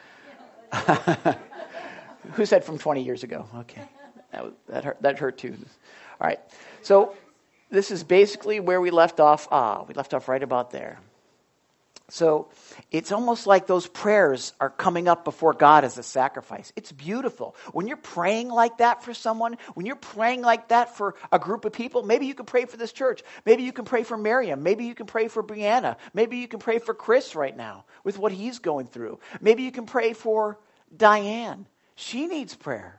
Who said from 20 years ago? Okay. That hurt too. All right. So this is basically where we left off. We left off right about there. So it's almost like those prayers are coming up before God as a sacrifice. It's beautiful. When you're praying like that for someone, when you're praying like that for a group of people, maybe you can pray for this church. Maybe you can pray for Miriam. Maybe you can pray for Brianna. Maybe you can pray for Chris right now with what he's going through. Maybe you can pray for Diane. She needs prayer.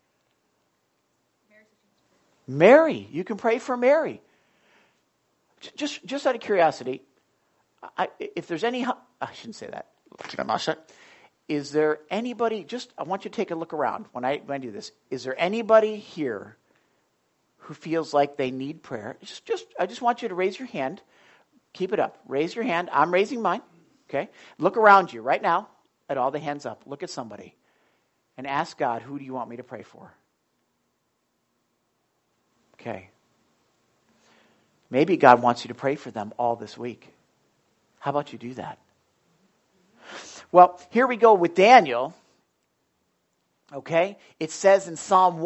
Mary, you can pray for Mary. Just out of curiosity, if there's any, I shouldn't say that. Is there anybody, I want you to take a look around when I do this. Is there anybody here who feels like they need prayer? I just want you to raise your hand. Keep it up. Raise your hand. I'm raising mine. Okay? Look around you right now at all the hands up. Look at somebody and ask God, who do you want me to pray for? Okay. Maybe God wants you to pray for them all this week. How about you do that? Well, here we go with Daniel. Okay? It says in Psalm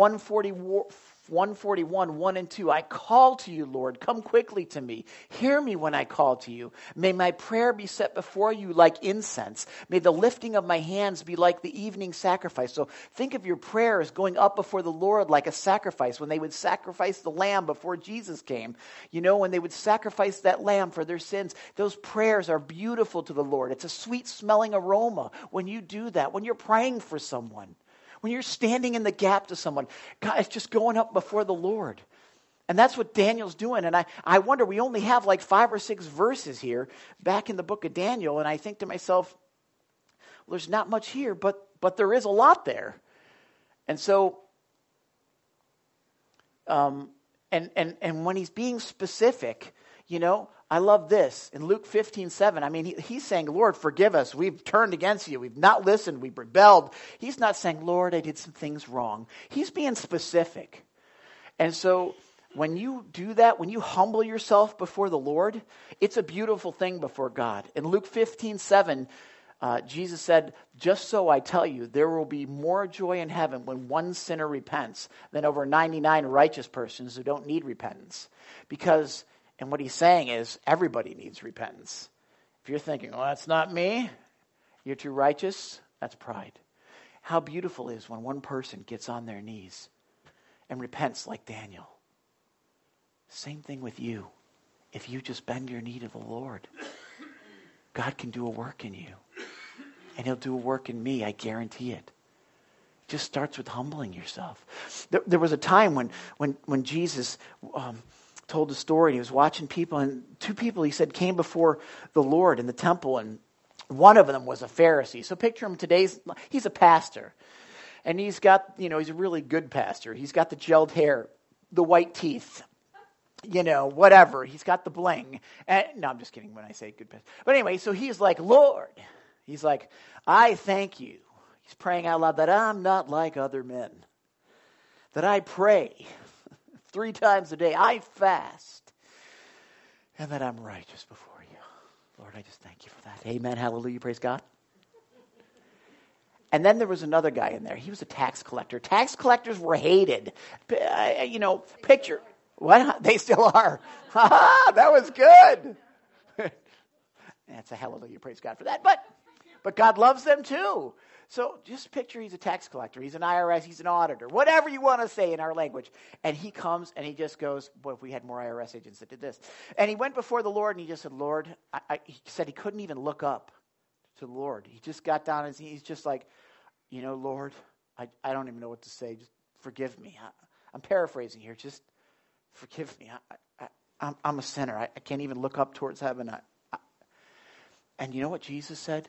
141, 1 and 2, I call to you, Lord. Come quickly to me. Hear me when I call to you. May my prayer be set before you like incense. May the lifting of my hands be like the evening sacrifice. So think of your prayers going up before the Lord like a sacrifice. When they would sacrifice the lamb before Jesus came, when they would sacrifice that lamb for their sins, those prayers are beautiful to the Lord. It's a sweet smelling aroma when you do that, when you're praying for someone. When you're standing in the gap to someone, God, it's just going up before the Lord. And that's what Daniel's doing. And I wonder, we only have like 5 or 6 verses here back in the book of Daniel. And I think to myself, well, there's not much here, but there is a lot there. And so, and when he's being specific, I love this. In Luke 15:7, he's saying, Lord, forgive us. We've turned against you. We've not listened. We've rebelled. He's not saying, Lord, I did some things wrong. He's being specific. And so when you do that, when you humble yourself before the Lord, it's a beautiful thing before God. In Luke 15:7, Jesus said, just so I tell you, there will be more joy in heaven when one sinner repents than over 99 righteous persons who don't need repentance. And what he's saying is everybody needs repentance. If you're thinking, oh, that's not me, you're too righteous, that's pride. How beautiful it is when one person gets on their knees and repents like Daniel. Same thing with you. If you just bend your knee to the Lord, God can do a work in you. And he'll do a work in me, I guarantee it. It just starts with humbling yourself. There was a time when Jesus told a story. He was watching people, and 2 people, he said, came before the Lord in the temple, and one of them was a Pharisee. So picture him he's a pastor, and he's got, he's a really good pastor. He's got the gelled hair, the white teeth, whatever. He's got the bling. No, I'm just kidding when I say good pastor. But anyway, so he's like, Lord, he's like, I thank you. He's praying out loud that I'm not like other men, that I pray 3 times a day, I fast, and that I'm righteous before you. Lord, I just thank you for that. Amen, hallelujah, praise God. And then there was another guy in there. He was a tax collector. Tax collectors were hated. Picture. What? They still are. That was good. That's a hallelujah, praise God for that. But God loves them too. So just picture he's a tax collector, he's an IRS, he's an auditor, whatever you want to say in our language. And he comes and he just goes, boy, if we had more IRS agents that did this. And he went before the Lord and he just said, Lord, he said he couldn't even look up to the Lord. He just got down and he's just like, Lord, I don't even know what to say. Just forgive me. I'm paraphrasing here. Just forgive me. I'm a sinner. I can't even look up towards heaven. And you know what Jesus said?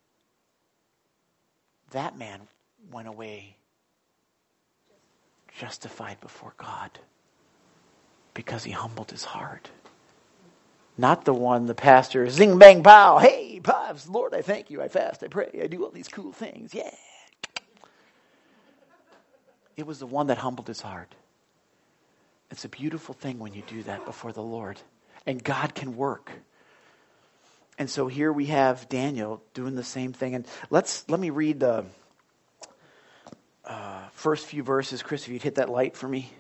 That man went away justified before God because he humbled his heart. Not the pastor, zing, bang, pow, hey, Pops, Lord, I thank you, I fast, I pray, I do all these cool things, yeah. It was the one that humbled his heart. It's a beautiful thing when you do that before the Lord. And God can work. And so here we have Daniel doing the same thing. And let me read the first few verses. Chris, if you'd hit that light for me.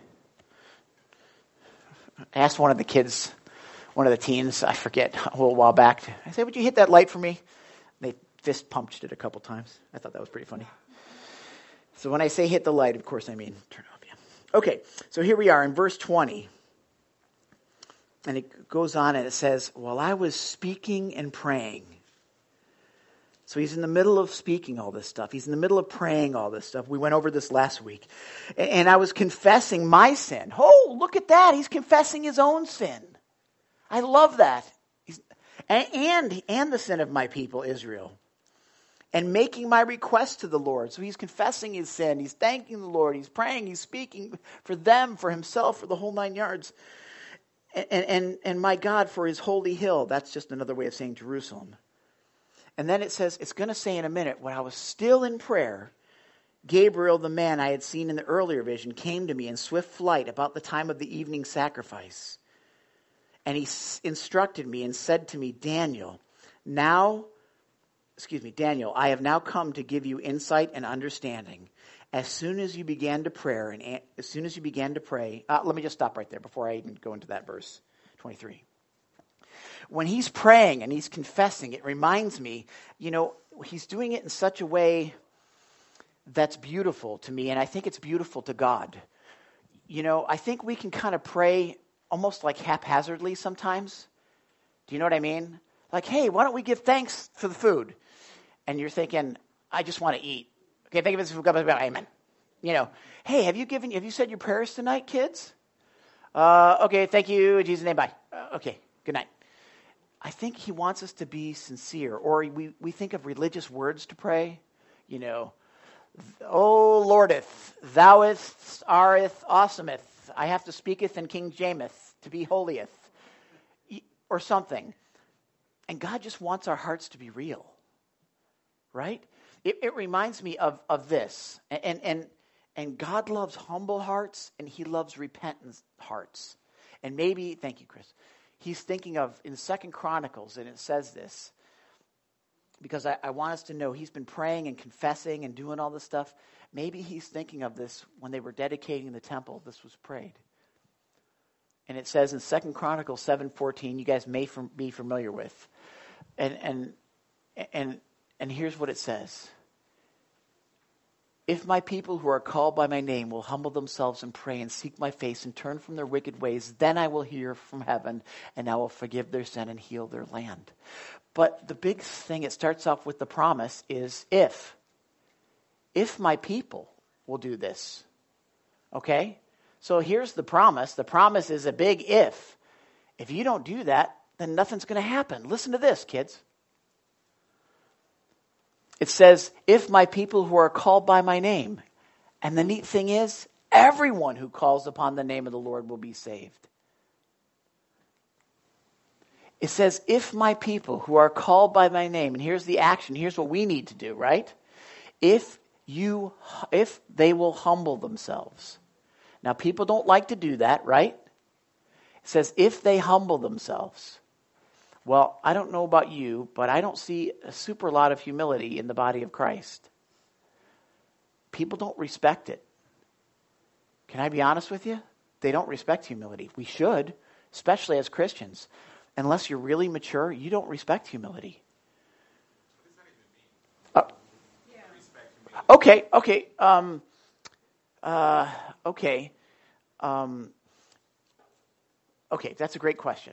I asked one of the kids, one of the teens, I forget, a little while back. I said, would you hit that light for me? They fist pumped it a couple times. I thought that was pretty funny. So when I say hit the light, of course I mean turn it off. Yeah. Okay, so here we are in verse 20. And it goes on and it says, while I was speaking and praying. So he's in the middle of speaking all this stuff. He's in the middle of praying all this stuff. We went over this last week. And I was confessing my sin. Oh, look at that. He's confessing his own sin. I love that. And the sin of my people, Israel. and making my request to the Lord. So he's confessing his sin. He's thanking the Lord. He's praying. He's speaking for them, for himself, for the whole 9 yards. And my God, for his holy hill. That's just another way of saying Jerusalem. And then it says, it's going to say in a minute, when I was still in prayer, Gabriel, the man I had seen in the earlier vision, came to me in swift flight about the time of the evening sacrifice. And he instructed me and said to me, Daniel, I have now come to give you insight and understanding. As soon as you began to pray, let me just stop right there before I even go into that verse 23. When he's praying and he's confessing, it reminds me, he's doing it in such a way that's beautiful to me, and I think it's beautiful to God. I think we can kind of pray almost like haphazardly sometimes. Do you know what I mean? Like, hey, why don't we give thanks for the food? And you're thinking, I just want to eat. Okay, thank you for God, amen. Hey, have you said your prayers tonight, kids? Okay, thank you, in Jesus' name, bye. Okay, good night. I think he wants us to be sincere. Or we think of religious words to pray. O Lordeth, thouest areth awesometh. I have to speaketh in King Jameth, to be holieth. Or something. And God just wants our hearts to be real. Right? It reminds me of this. And God loves humble hearts, and he loves repentant hearts. And maybe, thank you, Chris, he's thinking of in 2 Chronicles, and it says this, because I want us to know he's been praying and confessing and doing all this stuff. Maybe he's thinking of this when they were dedicating the temple. This was prayed. And it says in 2 Chronicles 7:14, you guys may be familiar with. And here's what it says. If my people who are called by my name will humble themselves and pray and seek my face and turn from their wicked ways, then I will hear from heaven and I will forgive their sin and heal their land. But the big thing, it starts off with the promise, is if. If my people will do this. Okay? So here's the promise. The promise is a big if. If you don't do that, then nothing's going to happen. Listen to this, kids. It says, if my people who are called by my name. And the neat thing is, everyone who calls upon the name of the Lord will be saved. It says, if my people who are called by my name, and here's the action, here's what we need to do, right? If they will humble themselves. Now, people don't like to do that, right? It says, if they humble themselves. Well, I don't know about you, but I don't see a super lot of humility in the body of Christ. People don't respect it. Can I be honest with you? They don't respect humility. We should, especially as Christians. Unless you're really mature, you don't respect humility. Okay. Okay, that's a great question.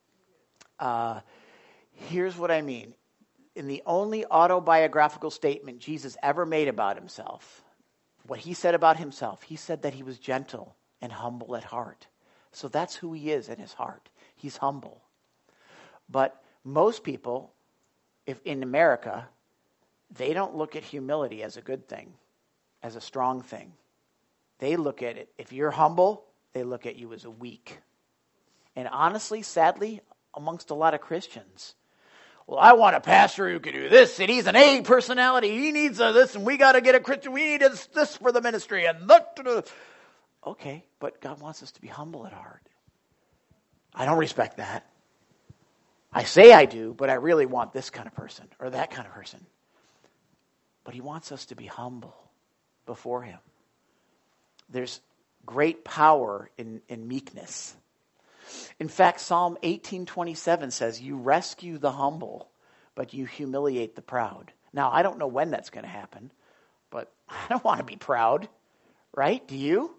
Here's what I mean. In the only autobiographical statement Jesus ever made about himself, what he said about himself, he said that he was gentle and humble at heart. So that's who he is in his heart. He's humble. But most people, if in America, they don't look at humility as a good thing, as a strong thing. They look at it, if you're humble, they look at you as a weak. And honestly, sadly, amongst a lot of Christians, well, I want a pastor who can do this, and he's an A personality, he needs this, and we got to get a Christian, we need this for the ministry, and that. Okay, but God wants us to be humble at heart. I don't respect that. I say I do, but I really want this kind of person or that kind of person. But he wants us to be humble before him. There's great power in meekness. In fact, Psalm 18:27 says, you rescue the humble, but you humiliate the proud. Now, I don't know when that's going to happen, but I don't want to be proud, right? Do you?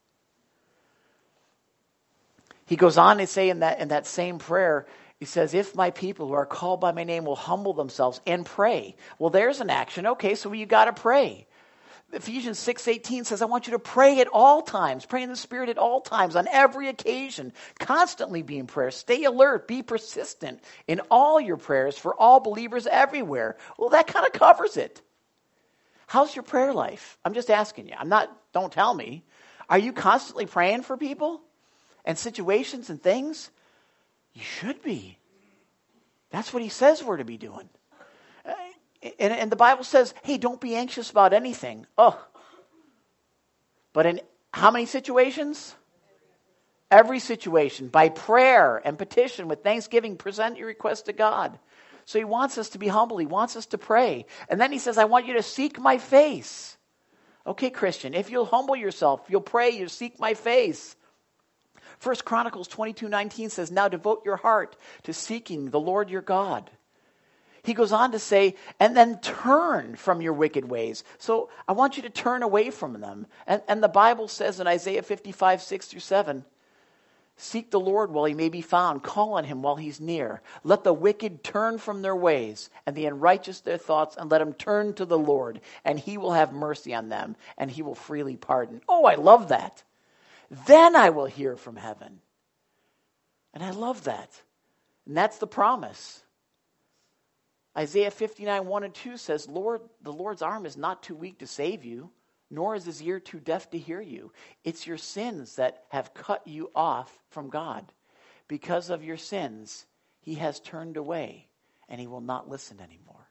He goes on to say in that same prayer, he says, if my people who are called by my name will humble themselves and pray. Well, there's an action. Okay, so you got to pray. Ephesians 6:18 says, I want you to pray at all times, pray in the Spirit at all times, on every occasion, constantly be in prayer. Stay alert, be persistent in all your prayers for all believers everywhere. Well, that kind of covers it. How's your prayer life? I'm just asking you. Don't tell me. Are you constantly praying for people and situations and things? You should be. That's what he says we're to be doing. And the Bible says, hey, don't be anxious about anything. Oh. But in how many situations? Every situation. By prayer and petition with thanksgiving, present your request to God. So he wants us to be humble. He wants us to pray. And then he says, I want you to seek my face. Okay, Christian, if you'll humble yourself, you'll pray, you'll seek my face. 1 Chronicles 22:19 says, now devote your heart to seeking the Lord your God. He goes on to say, and then turn from your wicked ways. So I want you to turn away from them. And the Bible says in Isaiah 55:6-7, seek the Lord while he may be found. Call on him while he's near. Let the wicked turn from their ways and the unrighteous their thoughts, and let them turn to the Lord, and he will have mercy on them, and he will freely pardon. Oh, I love that. Then I will hear from heaven. And I love that. And that's the promise. Isaiah 59:1-2 says, the Lord's arm is not too weak to save you, nor is his ear too deaf to hear you. It's your sins that have cut you off from God. Because of your sins, he has turned away, and he will not listen anymore.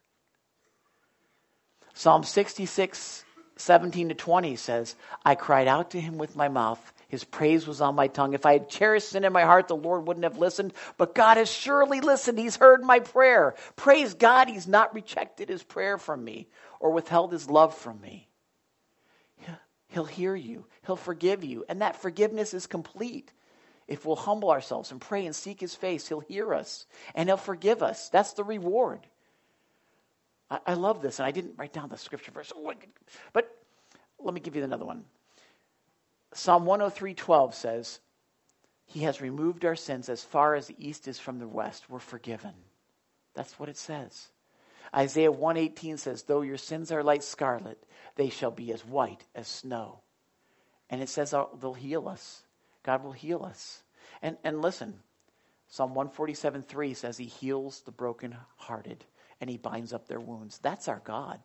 Psalm 66:17-20 says, I cried out to him with my mouth. His praise was on my tongue. If I had cherished sin in my heart, the Lord wouldn't have listened. But God has surely listened. He's heard my prayer. Praise God, he's not rejected his prayer from me or withheld his love from me. He'll hear you. He'll forgive you. And that forgiveness is complete. If we'll humble ourselves and pray and seek his face, he'll hear us and he'll forgive us. That's the reward. I love this. And I didn't write down the scripture verse. But let me give you another one. Psalm 103:12 says, he has removed our sins as far as the east is from the west. We're forgiven. That's what it says. Isaiah 1:18 says, though your sins are like scarlet, they shall be as white as snow. And it says they'll heal us. God will heal us. And listen, Psalm 147:3 says he heals the brokenhearted and he binds up their wounds. That's our God.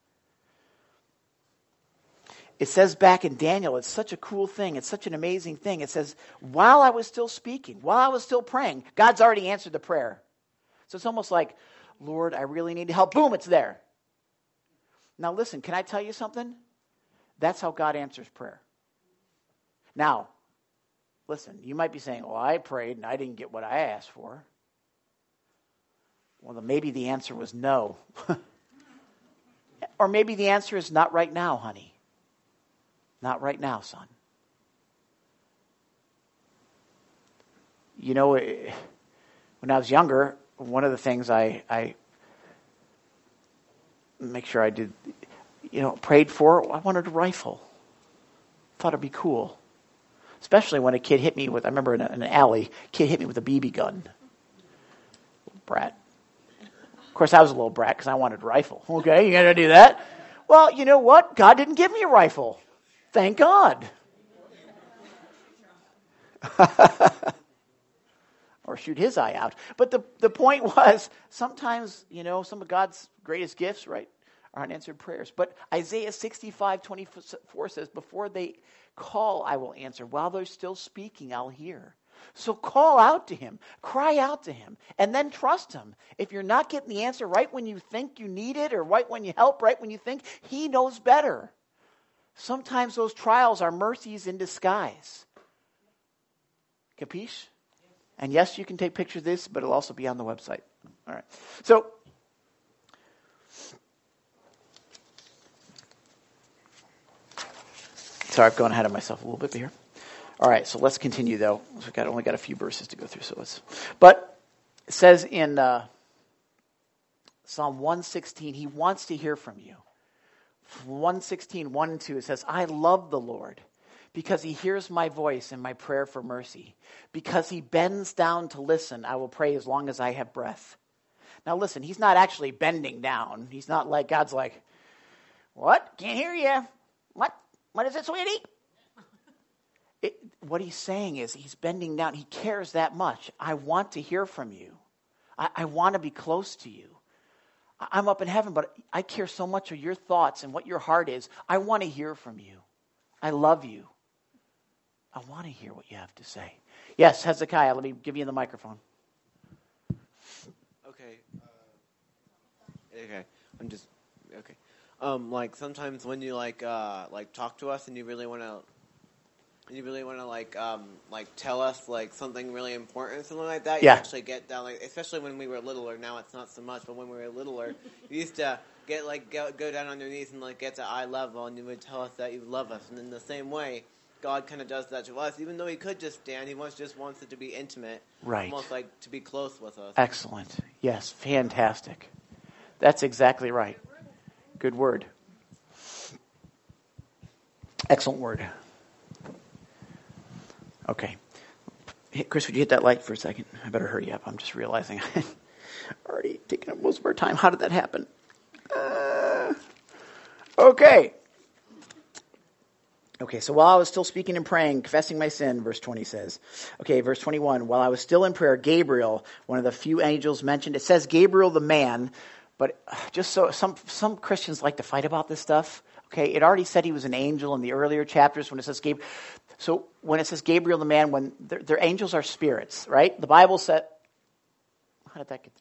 It says back in Daniel, it's such a cool thing. It's such an amazing thing. It says, while I was still speaking, while I was still praying, God's already answered the prayer. So it's almost like, Lord, I really need help. Boom, it's there. Now listen, can I tell you something? That's how God answers prayer. Now, listen, you might be saying, well, I prayed and I didn't get what I asked for. Well, then maybe the answer was no. Or maybe the answer is not right now, honey. Not right now, son. You know, when I was younger, one of the things I make sure I did, prayed for, I wanted a rifle. Thought it'd be cool. Especially when a kid hit me with, I remember in an alley, a kid hit me with a BB gun. Brat. Of course, I was a little brat because I wanted a rifle. Okay, you got to do that. Well, you know what? God didn't give me a rifle. Thank God. Or shoot his eye out. But the point was, sometimes, some of God's greatest gifts, right, are unanswered prayers. But Isaiah 65:24 says, before they call, I will answer. While they're still speaking, I'll hear. So call out to him, cry out to him, and then trust him. If you're not getting the answer right when you think you need it, or right when you help, right when you think, he knows better. Sometimes those trials are mercies in disguise. Capiche? And yes, you can take pictures of this, but it'll also be on the website. All right. So, sorry, I've gone ahead of myself a little bit here. All right, so let's continue, though. We've only got a few verses to go through. But it says in Psalm 116, he wants to hear from you. 116, 1 and 2, it says, I love the Lord because he hears my voice and my prayer for mercy. Because he bends down to listen, I will pray as long as I have breath. Now listen, he's not actually bending down. He's not like, God's like, what? Can't hear you. What? What is it, sweetie? What he's saying is he's bending down. He cares that much. I want to hear from you. I want to be close to you. I'm up in heaven, but I care so much of your thoughts and what your heart is. I want to hear from you. I love you. I want to hear what you have to say. Yes, Hezekiah, let me give you the microphone. Okay. Okay. Like sometimes when you like talk to us and you really want to tell us like something really important or something like that. You actually get down, like, especially when we were littler. Now it's not so much, but when we were littler, you used to get like go down on your knees and like get to eye level, and you would tell us that you love us. And in the same way, God kind of does that to us. Even though He could just stand, He just wants it to be intimate, right? Almost like to be close with us. Excellent. Yes, fantastic. That's exactly right. Good word. Excellent word. Okay. Hey, Chris, would you hit that light for a second? I better hurry up. I'm just realizing I've already taken up most of our time. How did that happen? Okay. Okay, so while I was still speaking and praying, confessing my sin, verse 20 says. Okay, verse 21, while I was still in prayer, Gabriel, one of the few angels mentioned, it says Gabriel the man, but just so some Christians like to fight about this stuff. Okay, it already said he was an angel in the earlier chapters when it says Gabriel. So when it says Gabriel the man, when their angels are spirits, right? The Bible said, how did that get?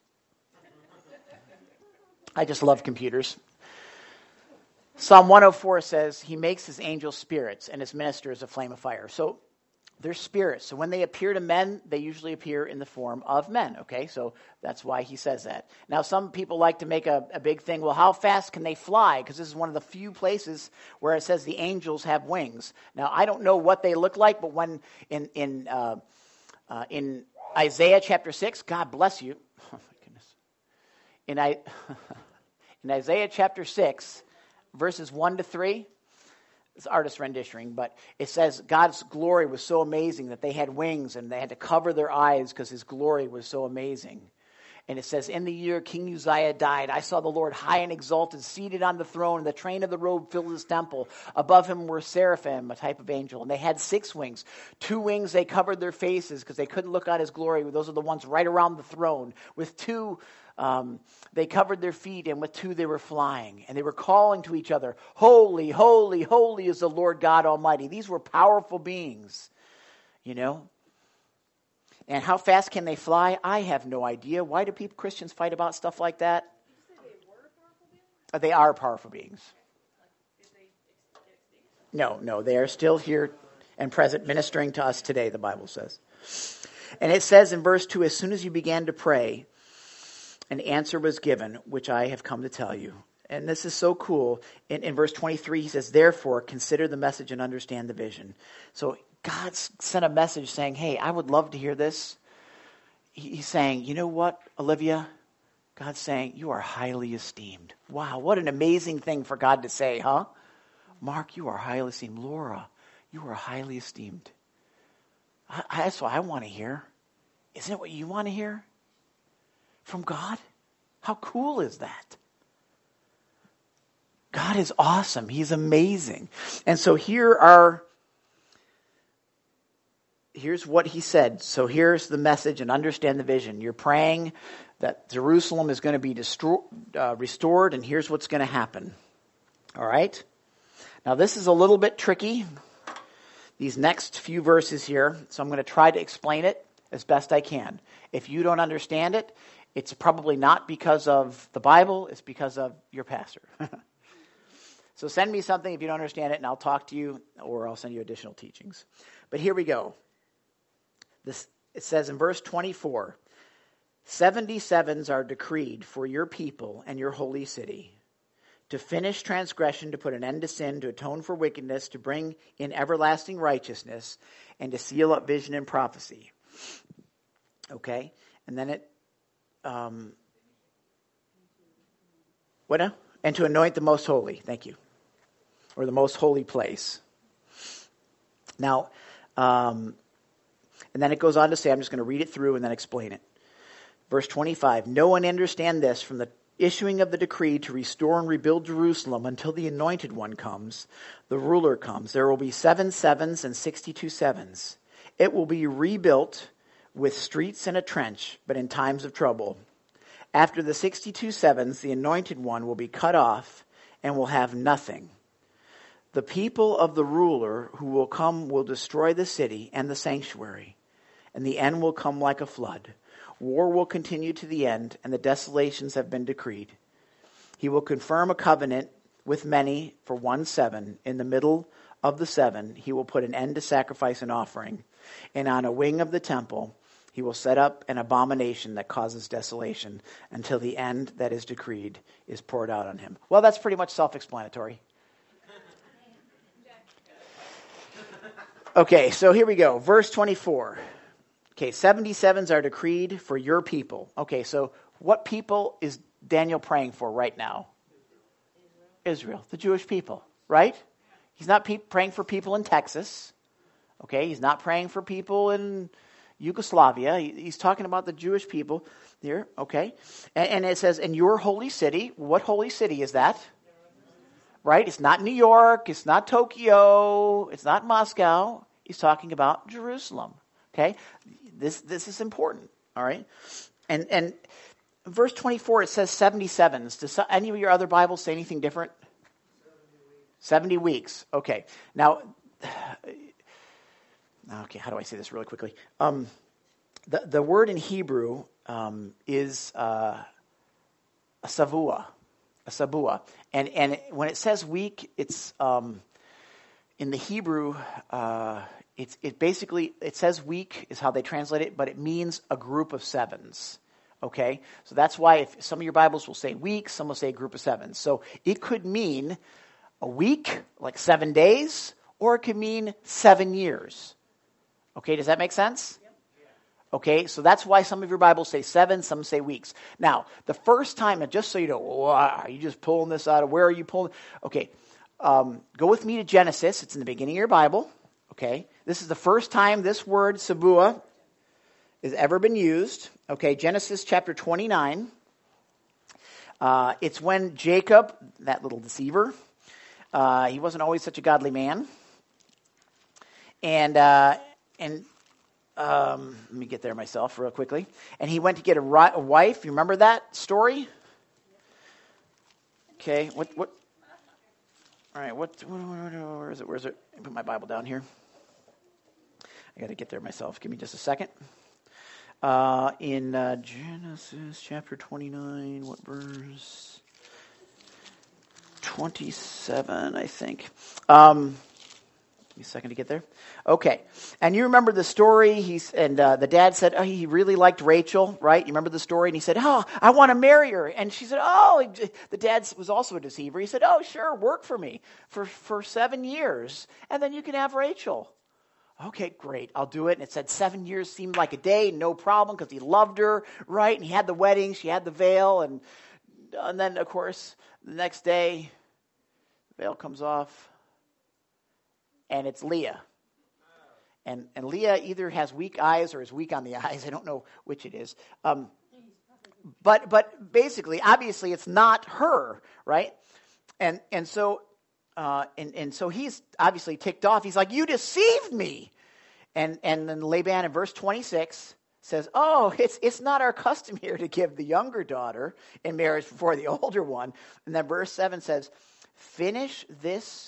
I just love computers. Psalm 104 says he makes his angels spirits and his ministers a flame of fire. So they're spirits. So when they appear to men, they usually appear in the form of men. Okay, so that's why he says that. Now, some people like to make a big thing. Well, how fast can they fly? Because this is one of the few places where it says the angels have wings. Now, I don't know what they look like, but when in Isaiah chapter 6, God bless you. Oh my goodness. In Isaiah chapter 6, verses 1 to 3. It's artist rendition, but it says God's glory was so amazing that they had wings and they had to cover their eyes because His glory was so amazing. And it says, in the year King Uzziah died, I saw the Lord high and exalted, seated on the throne, and the train of the robe filled His temple. Above Him were seraphim, a type of angel, and they had 6 wings. 2 wings they covered their faces because they couldn't look on His glory. Those are the ones right around the throne. With 2, they covered their feet, and with 2 they were flying. And they were calling to each other, holy, holy, holy is the Lord God Almighty. These were powerful beings, you know. And how fast can they fly? I have no idea. Why do Christians fight about stuff like that? They are powerful beings. No, they are still here and present, ministering to us today, the Bible says. And it says in verse 2, as soon as you began to pray, an answer was given, which I have come to tell you. And this is so cool. In verse 23, he says, therefore, consider the message and understand the vision. So God sent a message saying, hey, I would love to hear this. He's saying, you know what, Olivia? God's saying, you are highly esteemed. Wow, what an amazing thing for God to say, huh? Mark, you are highly esteemed. Laura, you are highly esteemed. That's what I want to hear. Isn't it what you want to hear? From God? How cool is that? God is awesome. He's amazing. And so here's what he said. So here's the message and understand the vision. You're praying that Jerusalem is going to be restored, and here's what's going to happen. All right? Now this is a little bit tricky, these next few verses here, so I'm going to try to explain it as best I can. If you don't understand it, it's probably not because of the Bible, it's because of your pastor. So send me something if you don't understand it, and I'll talk to you, or I'll send you additional teachings. But here we go. It says in verse 24, 77s are decreed for your people and your holy city, to finish transgression, to put an end to sin, to atone for wickedness, to bring in everlasting righteousness, and to seal up vision and prophecy. Okay? And then it... what now? And to anoint the most holy. Thank you. Or the most holy place. Now, and then it goes on to say, I'm just going to read it through and then explain it. Verse 25, no one understand this from the issuing of the decree to restore and rebuild Jerusalem until the Anointed One comes, the ruler comes. There will be 7 sevens and 62 sevens. It will be rebuilt with streets and a trench, but in times of trouble. After the 62 sevens, the Anointed One will be cut off and will have nothing. The people of the ruler who will come will destroy the city and the sanctuary, and the end will come like a flood. War will continue to the end, and the desolations have been decreed. He will confirm a covenant with many for 1 7. In the middle of the 7, he will put an end to sacrifice and offering. And on a wing of the temple, he will set up an abomination that causes desolation until the end that is decreed is poured out on him. Well, that's pretty much self-explanatory. Okay, so here we go. Verse 24. Okay, 77s are decreed for your people. Okay, so what people is Daniel praying for right now? Israel, the Jewish people, right? He's not praying for people in Texas. Okay, he's not praying for people in Yugoslavia. He's talking about the Jewish people here, okay? And it says, in your holy city. What holy city is that? Right? It's not New York. It's not Tokyo. It's not Moscow. He's talking about Jerusalem, okay? This is important, all right? And verse 24, it says 77s. Does any of your other Bibles say anything different? 70 weeks. Okay. Now, okay, how do I say this really quickly? The word in Hebrew is a savua. A sabua. And when it says week, it's in the Hebrew, it basically, it says week is how they translate it, but it means a group of sevens. Okay? So that's why if some of your Bibles will say week, some will say a group of sevens. So it could mean a week, like 7 days, or it could mean 7 years. Okay, does that make sense? Okay, so that's why some of your Bibles say 7, some say weeks. Now, the first time, and just so you know, are you just pulling this out of, where are you pulling? Okay, go with me to Genesis. It's in the beginning of your Bible. Okay, this is the first time this word, sabua, has ever been used. Okay, Genesis chapter 29. It's when Jacob, that little deceiver, he wasn't always such a godly man. And let me get there myself real quickly. And he went to get a wife. You remember that story? Okay, what? All right, where is it? Where is it? I put my Bible down here. I got to get there myself. Give me just a second. In Genesis chapter 29, what verse? 27, I think. Give me a second to get there. Okay. And you remember the story. The dad said, he really liked Rachel, right? You remember the story? And he said, I want to marry her. And she said, the dad was also a deceiver. He said, sure, work for me for 7 years. And then you can have Rachel. Okay, great. I'll do it. And it said 7 years seemed like a day, no problem, because he loved her, right? And he had the wedding. She had the veil. And then, of course, the next day, the veil comes off. And it's Leah. And Leah either has weak eyes or is weak on the eyes. I don't know which it is. But basically, obviously, it's not her, right? And so he's obviously ticked off. He's like, you deceived me. And then Laban in verse 26 says, it's not our custom here to give the younger daughter in marriage before the older one. And then verse 7 says, finish this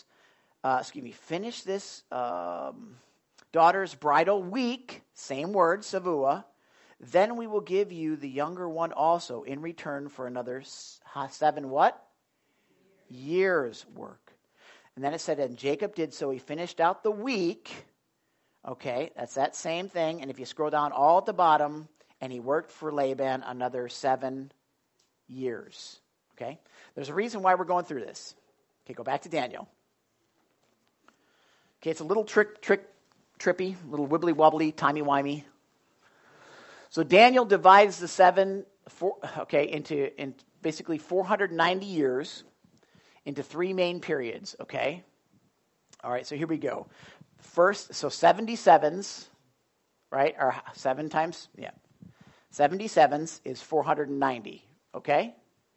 daughter's bridal week, same word, savua, then we will give you the younger one also in return for another 7 what? Years work. And then it said, and Jacob did so. He finished out the week. Okay, that's that same thing. And if you scroll down all at the bottom, and he worked for Laban another 7 years. Okay, there's a reason why we're going through this. Okay, go back to Daniel. Okay, it's a little trippy, a little wibbly-wobbly, timey-wimey. So Daniel divides the 7, into basically 490 years into 3 main periods, okay? All right, so here we go. First, so 77s, right, or 7 times, 77s is 490, okay?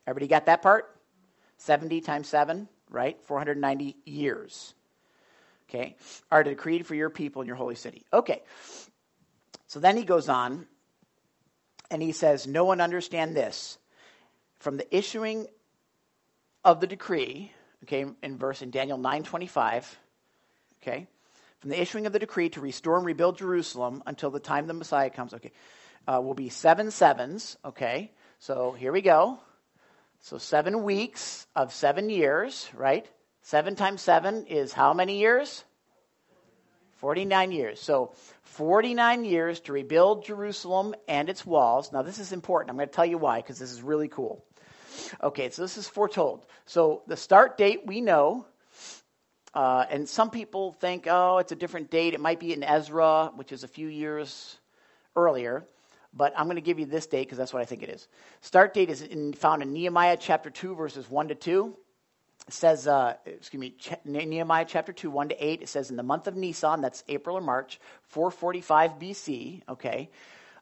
Everybody got that part? 70 times 7, right? 490 years. Okay, are decreed for your people in your holy city. Okay, so then he goes on, and he says, "No one understand this. From the issuing of the decree," okay, in Daniel 9:25, okay, "from the issuing of the decree to restore and rebuild Jerusalem until the time the Messiah comes," okay, will be 7 sevens, okay, so here we go. So 7 weeks of 7 years, right? 7 times 7 is how many years? 49 years. So 49 years to rebuild Jerusalem and its walls. Now this is important. I'm going to tell you why, because this is really cool. Okay, so this is foretold. So the start date we know, and some people think, oh, it's a different date. It might be in Ezra, which is a few years earlier. But I'm going to give you this date because that's what I think it is. Start date is found in Nehemiah chapter 2, verses 1 to 2. It says, Nehemiah chapter 2, 1 to 8, it says, in the month of Nisan, that's April or March, 445 BC, okay,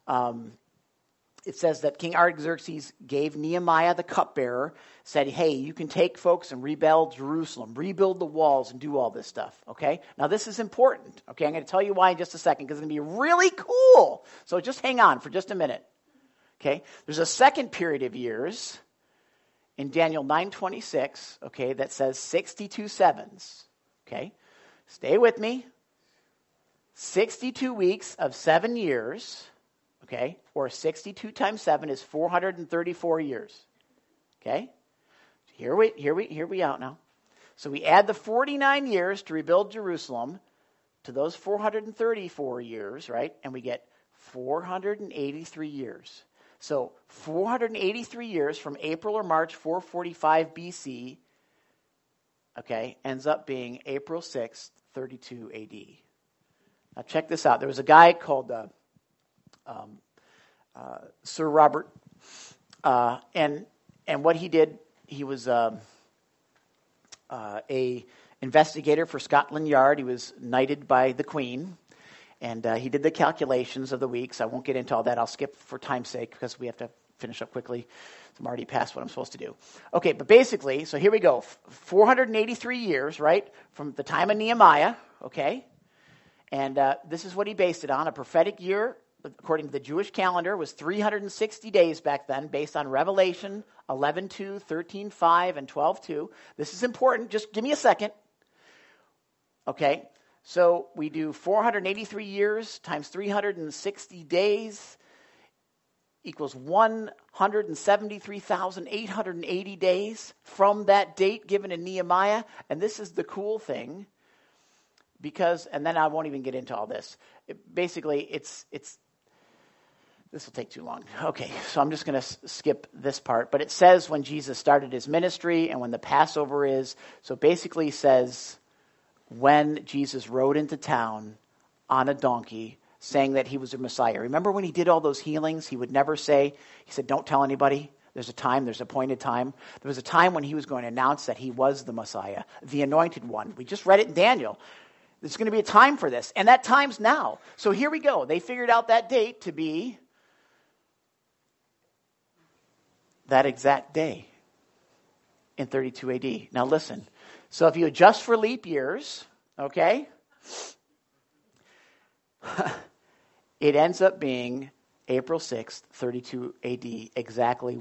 it says that King Artaxerxes gave Nehemiah the cupbearer, said, hey, you can take folks and rebuild Jerusalem, rebuild the walls and do all this stuff, okay? Now this is important, okay? I'm going to tell you why in just a second because it's going to be really cool. So just hang on for just a minute, okay? There's a second period of years in Daniel 9:26, okay, that says 62 sevens, okay? Stay with me. 62 weeks of 7 years, okay, or 62 times 7 is 434 years, okay? Here we out now. So we add the 49 years to rebuild Jerusalem to those 434 years, right? And we get 483 years. So 483 years from April or March 445 BC, okay, ends up being April 6th, 32 AD. Now check this out. There was a guy called Sir Robert, and what he did, he was a investigator for Scotland Yard. He was knighted by the Queen. And he did the calculations of the weeks. I won't get into all that. I'll skip for time's sake because we have to finish up quickly. I'm already past what I'm supposed to do. Okay, but basically, so here we go. 483 years, right, from the time of Nehemiah, okay? And this is what he based it on. A prophetic year, according to the Jewish calendar, was 360 days back then, based on Revelation 11:2, 13:5, and 12:2. This is important. Just give me a second. Okay. So we do 483 years times 360 days equals 173,880 days from that date given in Nehemiah. And this is the cool thing because, and then I won't even get into all this. Basically, it's this will take too long. Okay, so I'm just going to skip this part. But it says when Jesus started his ministry and when the Passover is. So basically says when Jesus rode into town on a donkey saying that he was a Messiah. Remember when he did all those healings? He would never say, he said, don't tell anybody. There's a time, there's appointed time. There was a time when he was going to announce that he was the Messiah, the anointed one. We just read it in Daniel. There's going to be a time for this. And that time's now. So here we go. They figured out that date to be that exact day in 32 AD. Now listen. So if you adjust for leap years, okay, it ends up being April 6th, 32 AD, exactly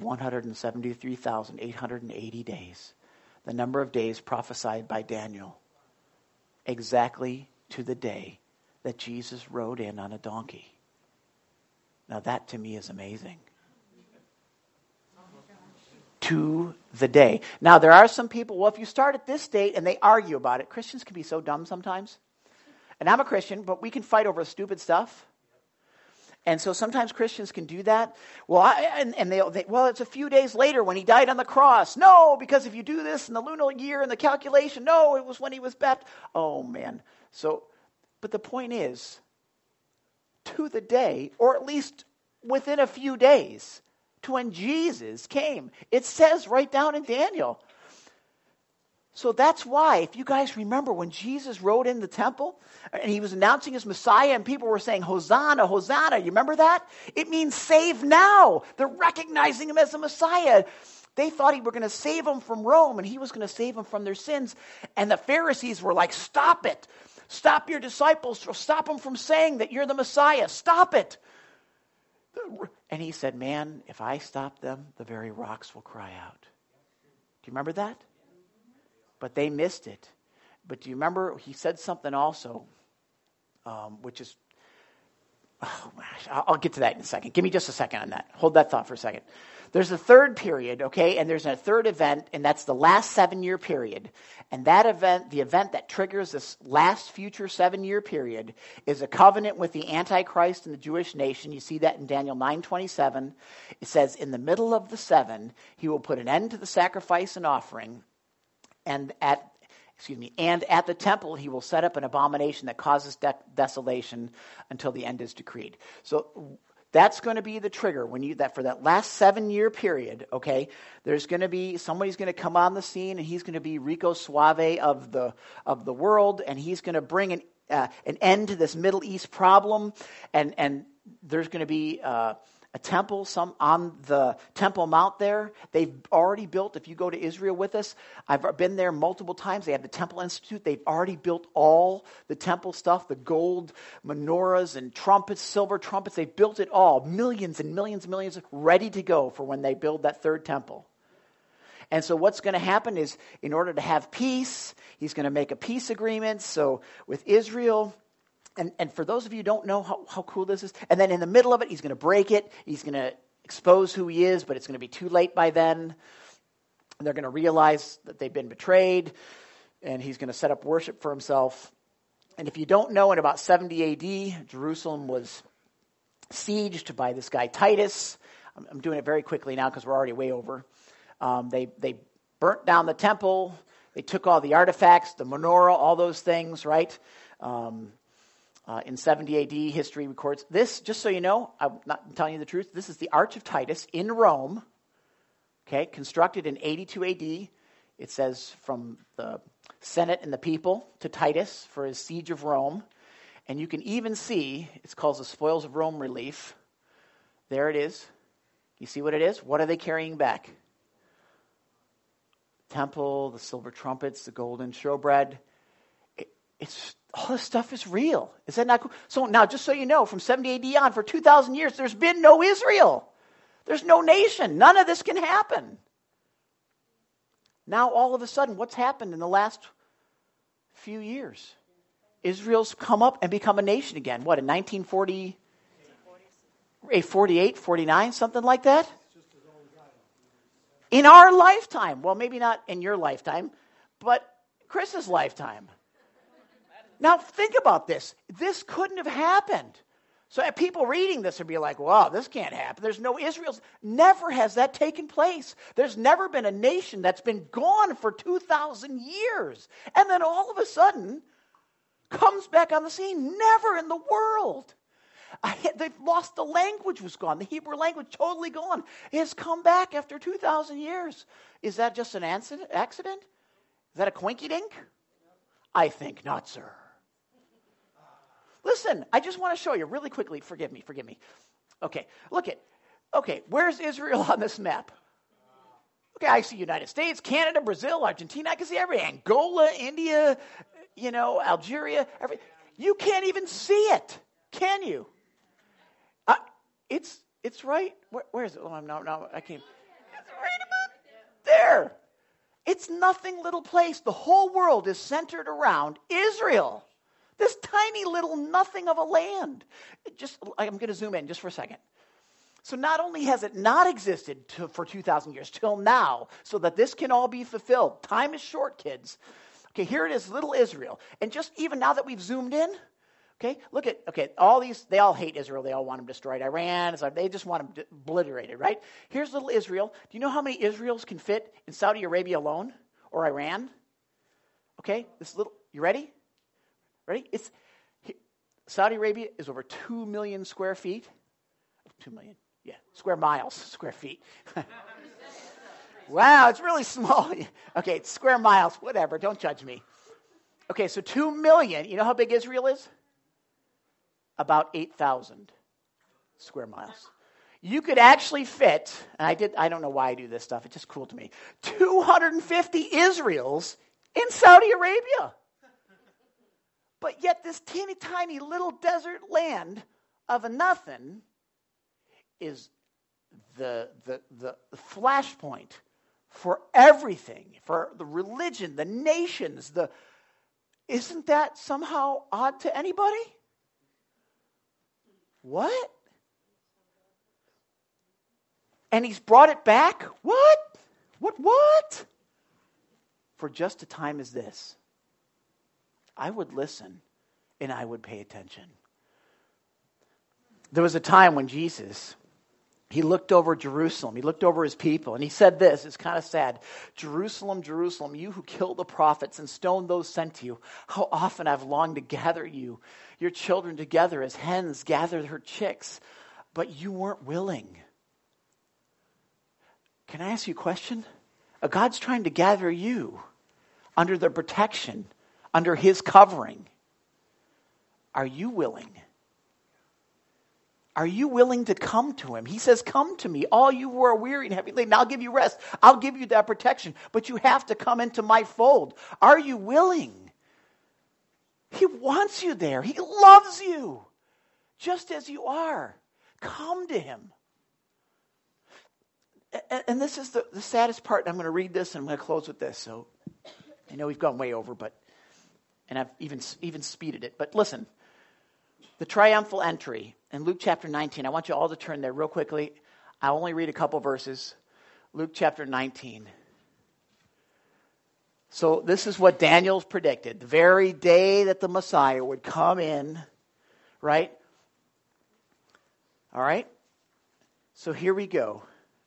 173,880 days. The number of days prophesied by Daniel, exactly to the day that Jesus rode in on a donkey. Now that to me is amazing. To the day. Now, there are some people, well, if you start at this date and they argue about it, Christians can be so dumb sometimes. And I'm a Christian, but we can fight over stupid stuff. And so sometimes Christians can do that. Well, well, it's a few days later when he died on the cross. No, because if you do this in the lunar year and the calculation, no, it was when he was baptized. Oh, man. So, but the point is, to the day, or at least within a few days, to when Jesus came. It says right down in Daniel. So that's why, if you guys remember when Jesus rode in the temple and he was announcing his Messiah and people were saying, Hosanna, Hosanna, you remember that? It means save now. They're recognizing him as the Messiah. They thought he were going to save them from Rome, and he was going to save them from their sins. And the Pharisees were like, stop it. Stop your disciples. Stop them from saying that you're the Messiah. Stop it. And he said, man, if I stop them, the very rocks will cry out. Do you remember that? But they missed it. But do you remember he said something also, which is, oh gosh, I'll get to that in a second. Give me just a second on that. Hold that thought for a second. There's a third period, okay, and there's a third event, and that's the last 7-year period. And that event, the event that triggers this last future 7-year period, is a covenant with the Antichrist and the Jewish nation. You see that in Daniel 9:27. It says, in the middle of the 7, he will put an end to the sacrifice and offering, and at the temple he will set up an abomination that causes desolation until the end is decreed. So that's going to be the trigger for that last 7-year period. Okay, there's going to be somebody's going to come on the scene, and he's going to be Rico Suave of the world, and he's going to bring an end to this Middle East problem, and there's going to be a temple, on the Temple Mount there. They've already built, if you go to Israel with us, I've been there multiple times. They have the Temple Institute. They've already built all the temple stuff, the gold menorahs and trumpets, silver trumpets. They've built it all, millions and millions and millions, ready to go for when they build that third temple. And so what's going to happen is, in order to have peace, he's going to make a peace agreement. So with Israel. And for those of you who don't know how cool this is, and then in the middle of it, he's going to break it. He's going to expose who he is, but it's going to be too late by then. And they're going to realize that they've been betrayed, and he's going to set up worship for himself. And if you don't know, in about 70 AD, Jerusalem was sieged by this guy Titus. I'm doing it very quickly now because we're already way over. They burnt down the temple. They took all the artifacts, the menorah, all those things, right? In 70 AD, history records this. Just so you know, I'm not telling you the truth. This is the Arch of Titus in Rome, okay, constructed in 82 AD. It says from the Senate and the people to Titus for his siege of Rome. And you can even see, it's called the Spoils of Rome relief. There it is. You see what it is? What are they carrying back? Temple, the silver trumpets, the golden showbread. All this stuff is real. Is that not cool? So now, just so you know, from 70 AD on, for 2,000 years, there's been no Israel. There's no nation. None of this can happen. Now, all of a sudden, what's happened in the last few years? Israel's come up and become a nation again. What, in 1940, 48, 49, something like that? In our lifetime. Well, maybe not in your lifetime, but Chris's lifetime. Now, think about this. This couldn't have happened. So people reading this would be like, wow, this can't happen. There's no Israel. Never has that taken place. There's never been a nation that's been gone for 2,000 years. And then all of a sudden, comes back on the scene. Never in the world. They've lost the language was gone. The Hebrew language totally gone. It has come back after 2,000 years. Is that just an accident? Is that a coinky-dink? I think not, sir. Listen, I just want to show you really quickly. Forgive me. Okay, look at. Okay, where's Israel on this map? Okay, I see United States, Canada, Brazil, Argentina. I can see every Angola, India, Algeria. You can't even see it, can you? It's right. Where is it? Oh, no, I can't. It's right about there. It's nothing little place. The whole world is centered around Israel. This tiny little nothing of a land. I'm going to zoom in just for a second. So not only has it not existed for 2,000 years till now, so that this can all be fulfilled. Time is short, kids. Okay, here it is, little Israel. And just even now that we've zoomed in, okay, look at, all these, they all hate Israel. They all want them destroyed. Iran, they just want them obliterated, right? Here's little Israel. Do you know how many Israels can fit in Saudi Arabia alone? Or Iran? Okay, you ready? Ready? Saudi Arabia is over 2 million square feet. 2 million, yeah, square miles, square feet. Wow, it's really small. Okay, it's square miles, whatever, don't judge me. Okay, so 2 million, you know how big Israel is? About 8,000 square miles. you could actually fit, and I don't know why I do this stuff, it's just cool to me, 250 Israels in Saudi Arabia. But yet this teeny tiny little desert land of a nothing is the flashpoint for everything, for the religion, the nations. Isn't that somehow odd to anybody? What? And he's brought it back? What? What? For just a time as this, I would listen and I would pay attention. There was a time when Jesus, he looked over Jerusalem, he looked over his people, and he said this, it's kind of sad. Jerusalem, Jerusalem, you who killed the prophets and stoned those sent to you, how often I've longed to gather you, your children together as hens gather her chicks, but you weren't willing. Can I ask you a question? God's trying to gather you under the protection, under his covering. Are you willing? Are you willing to come to him? He says, come to me, all you who are weary and heavy laden, I'll give you rest. I'll give you that protection, but you have to come into my fold. Are you willing? He wants you there. He loves you just as you are. Come to him. And this is the saddest part. I'm going to read this and I'm going to close with this. So I know we've gone way over, and I've even speeded it. But listen, the triumphal entry in Luke chapter 19. I want you all to turn there real quickly. I'll only read a couple verses. Luke chapter 19. So this is what Daniel's predicted. The very day that the Messiah would come in, right? All right? So here we go.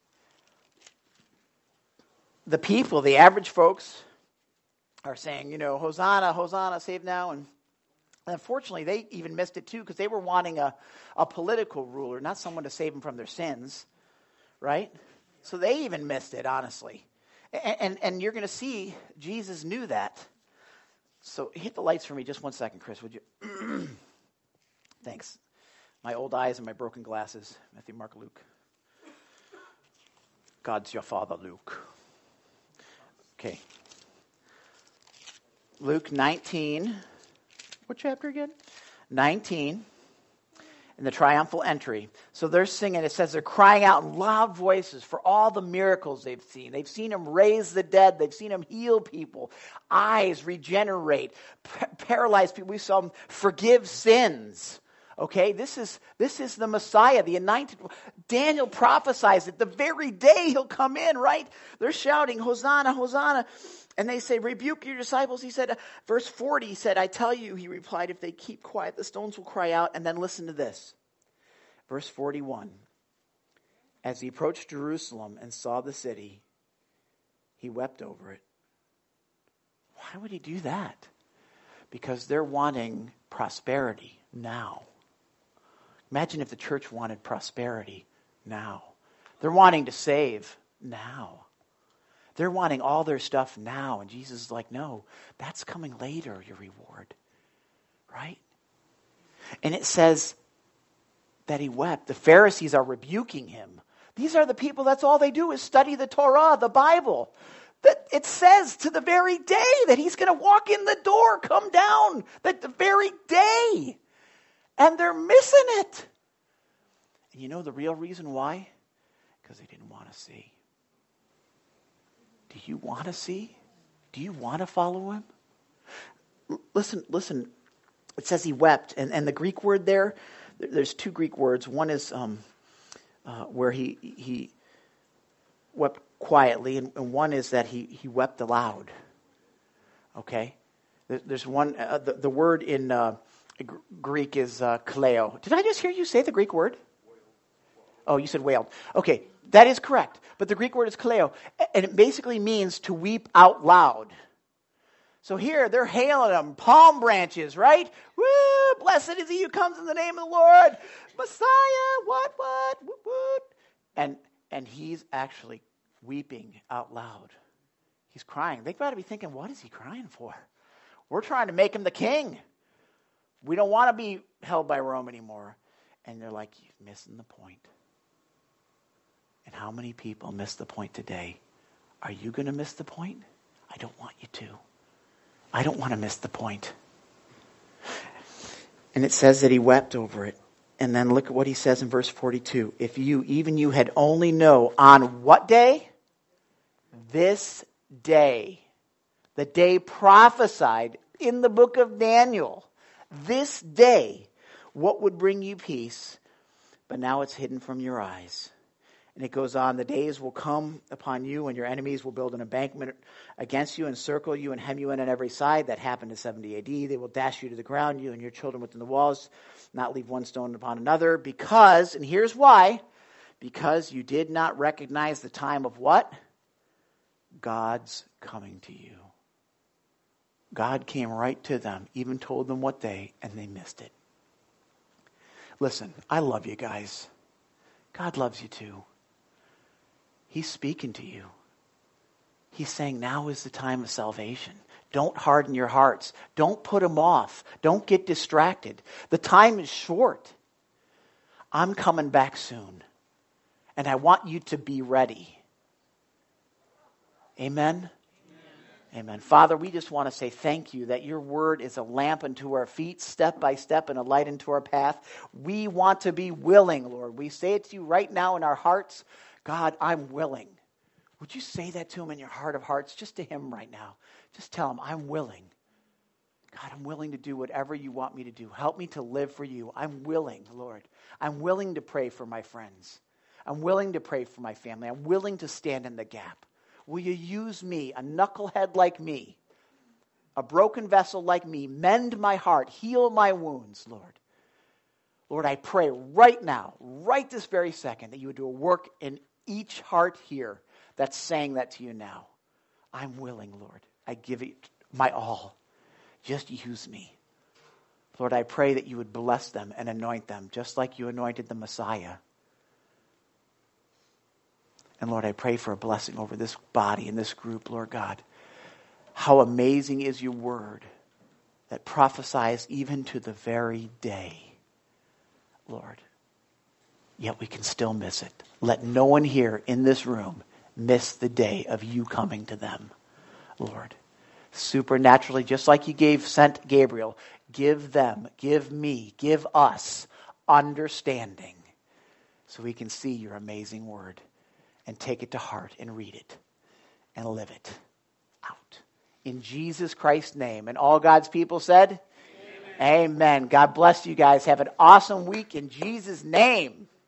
The people, the average folks, are saying, Hosanna, Hosanna, save now. And unfortunately, they even missed it too because they were wanting a political ruler, not someone to save them from their sins, right? So they even missed it, honestly. And you're going to see Jesus knew that. So hit the lights for me just 1 second, Chris, would you? Thanks. My old eyes and my broken glasses. Matthew, Mark, Luke. God's your father, Luke. Okay. Luke 19. What chapter again? 19. In the triumphal entry. So they're singing. It says they're crying out in loud voices for all the miracles they've seen. They've seen him raise the dead. They've seen him heal people. Eyes regenerate. Paralyzed people. We saw him forgive sins. Okay, this is the Messiah, the anointed. Daniel prophesies that the very day he'll come in, right? They're shouting, Hosanna, Hosanna. And they say, rebuke your disciples. He said, verse 40, he said, I tell you, he replied, if they keep quiet, the stones will cry out. And then listen to this. Verse 41. As he approached Jerusalem and saw the city, he wept over it. Why would he do that? Because they're wanting prosperity now. Imagine if the church wanted prosperity now. They're wanting to save now. They're wanting all their stuff now. And Jesus is like, no, that's coming later, your reward. Right? And it says that he wept. The Pharisees are rebuking him. These are the people, that's all they do is study the Torah, the Bible. That it says to the very day that he's going to walk in the door, come down, that the very day. And they're missing it. And you know the real reason why? Because they didn't want to see. Do you want to see? Do you want to follow him? Listen. It says he wept. And the Greek word there's two Greek words. One is where he wept quietly. And one is that he wept aloud. Okay? There's one, the word in Greek is kaleo. Did I just hear you say the Greek word? Oh, you said wailed. Okay, that is correct. But the Greek word is kaleo. And it basically means to weep out loud. So here, they're hailing him. Palm branches, right? Woo! Blessed is he who comes in the name of the Lord. Messiah, what? Woot. And he's actually weeping out loud. He's crying. They've got to be thinking, what is he crying for? We're trying to make him the king. We don't want to be held by Rome anymore. And they're like, you're missing the point. And how many people miss the point today? Are you going to miss the point? I don't want you to. I don't want to miss the point. And it says that he wept over it. And then look at what he says in verse 42. If you, even you, had only know on what day? This day. The day prophesied in the book of Daniel. This day, what would bring you peace? But now it's hidden from your eyes. And it goes on, the days will come upon you and your enemies will build an embankment against you and circle you and hem you in on every side. That happened in 70 AD. They will dash you to the ground, you and your children within the walls, not leave one stone upon another. Because, and here's why, because you did not recognize the time of what? God's coming to you. God came right to them, even told them what day, and they missed it. Listen, I love you guys. God loves you too. He's speaking to you. He's saying now is the time of salvation. Don't harden your hearts. Don't put them off. Don't get distracted. The time is short. I'm coming back soon. And I want you to be ready. Amen? Amen. Father, we just want to say thank you that your word is a lamp unto our feet, step by step, and a light into our path. We want to be willing, Lord. We say it to you right now in our hearts. God, I'm willing. Would you say that to him in your heart of hearts, just to him right now? Just tell him, I'm willing. God, I'm willing to do whatever you want me to do. Help me to live for you. I'm willing, Lord. I'm willing to pray for my friends. I'm willing to pray for my family. I'm willing to stand in the gap. Will you use me, a knucklehead like me, a broken vessel like me, mend my heart, heal my wounds, Lord. Lord, I pray right now, right this very second, that you would do a work in each heart here that's saying that to you now. I'm willing, Lord. I give it my all. Just use me. Lord, I pray that you would bless them and anoint them, just like you anointed the Messiah. And Lord, I pray for a blessing over this body and this group, Lord God. How amazing is your word that prophesies even to the very day, Lord. Yet we can still miss it. Let no one here in this room miss the day of you coming to them, Lord. Supernaturally, just like you sent Gabriel, give them, give me, give us understanding so we can see your amazing word and take it to heart and read it and live it out. In Jesus Christ's name. And all God's people said, Amen. Amen. God bless you guys. Have an awesome week in Jesus' name.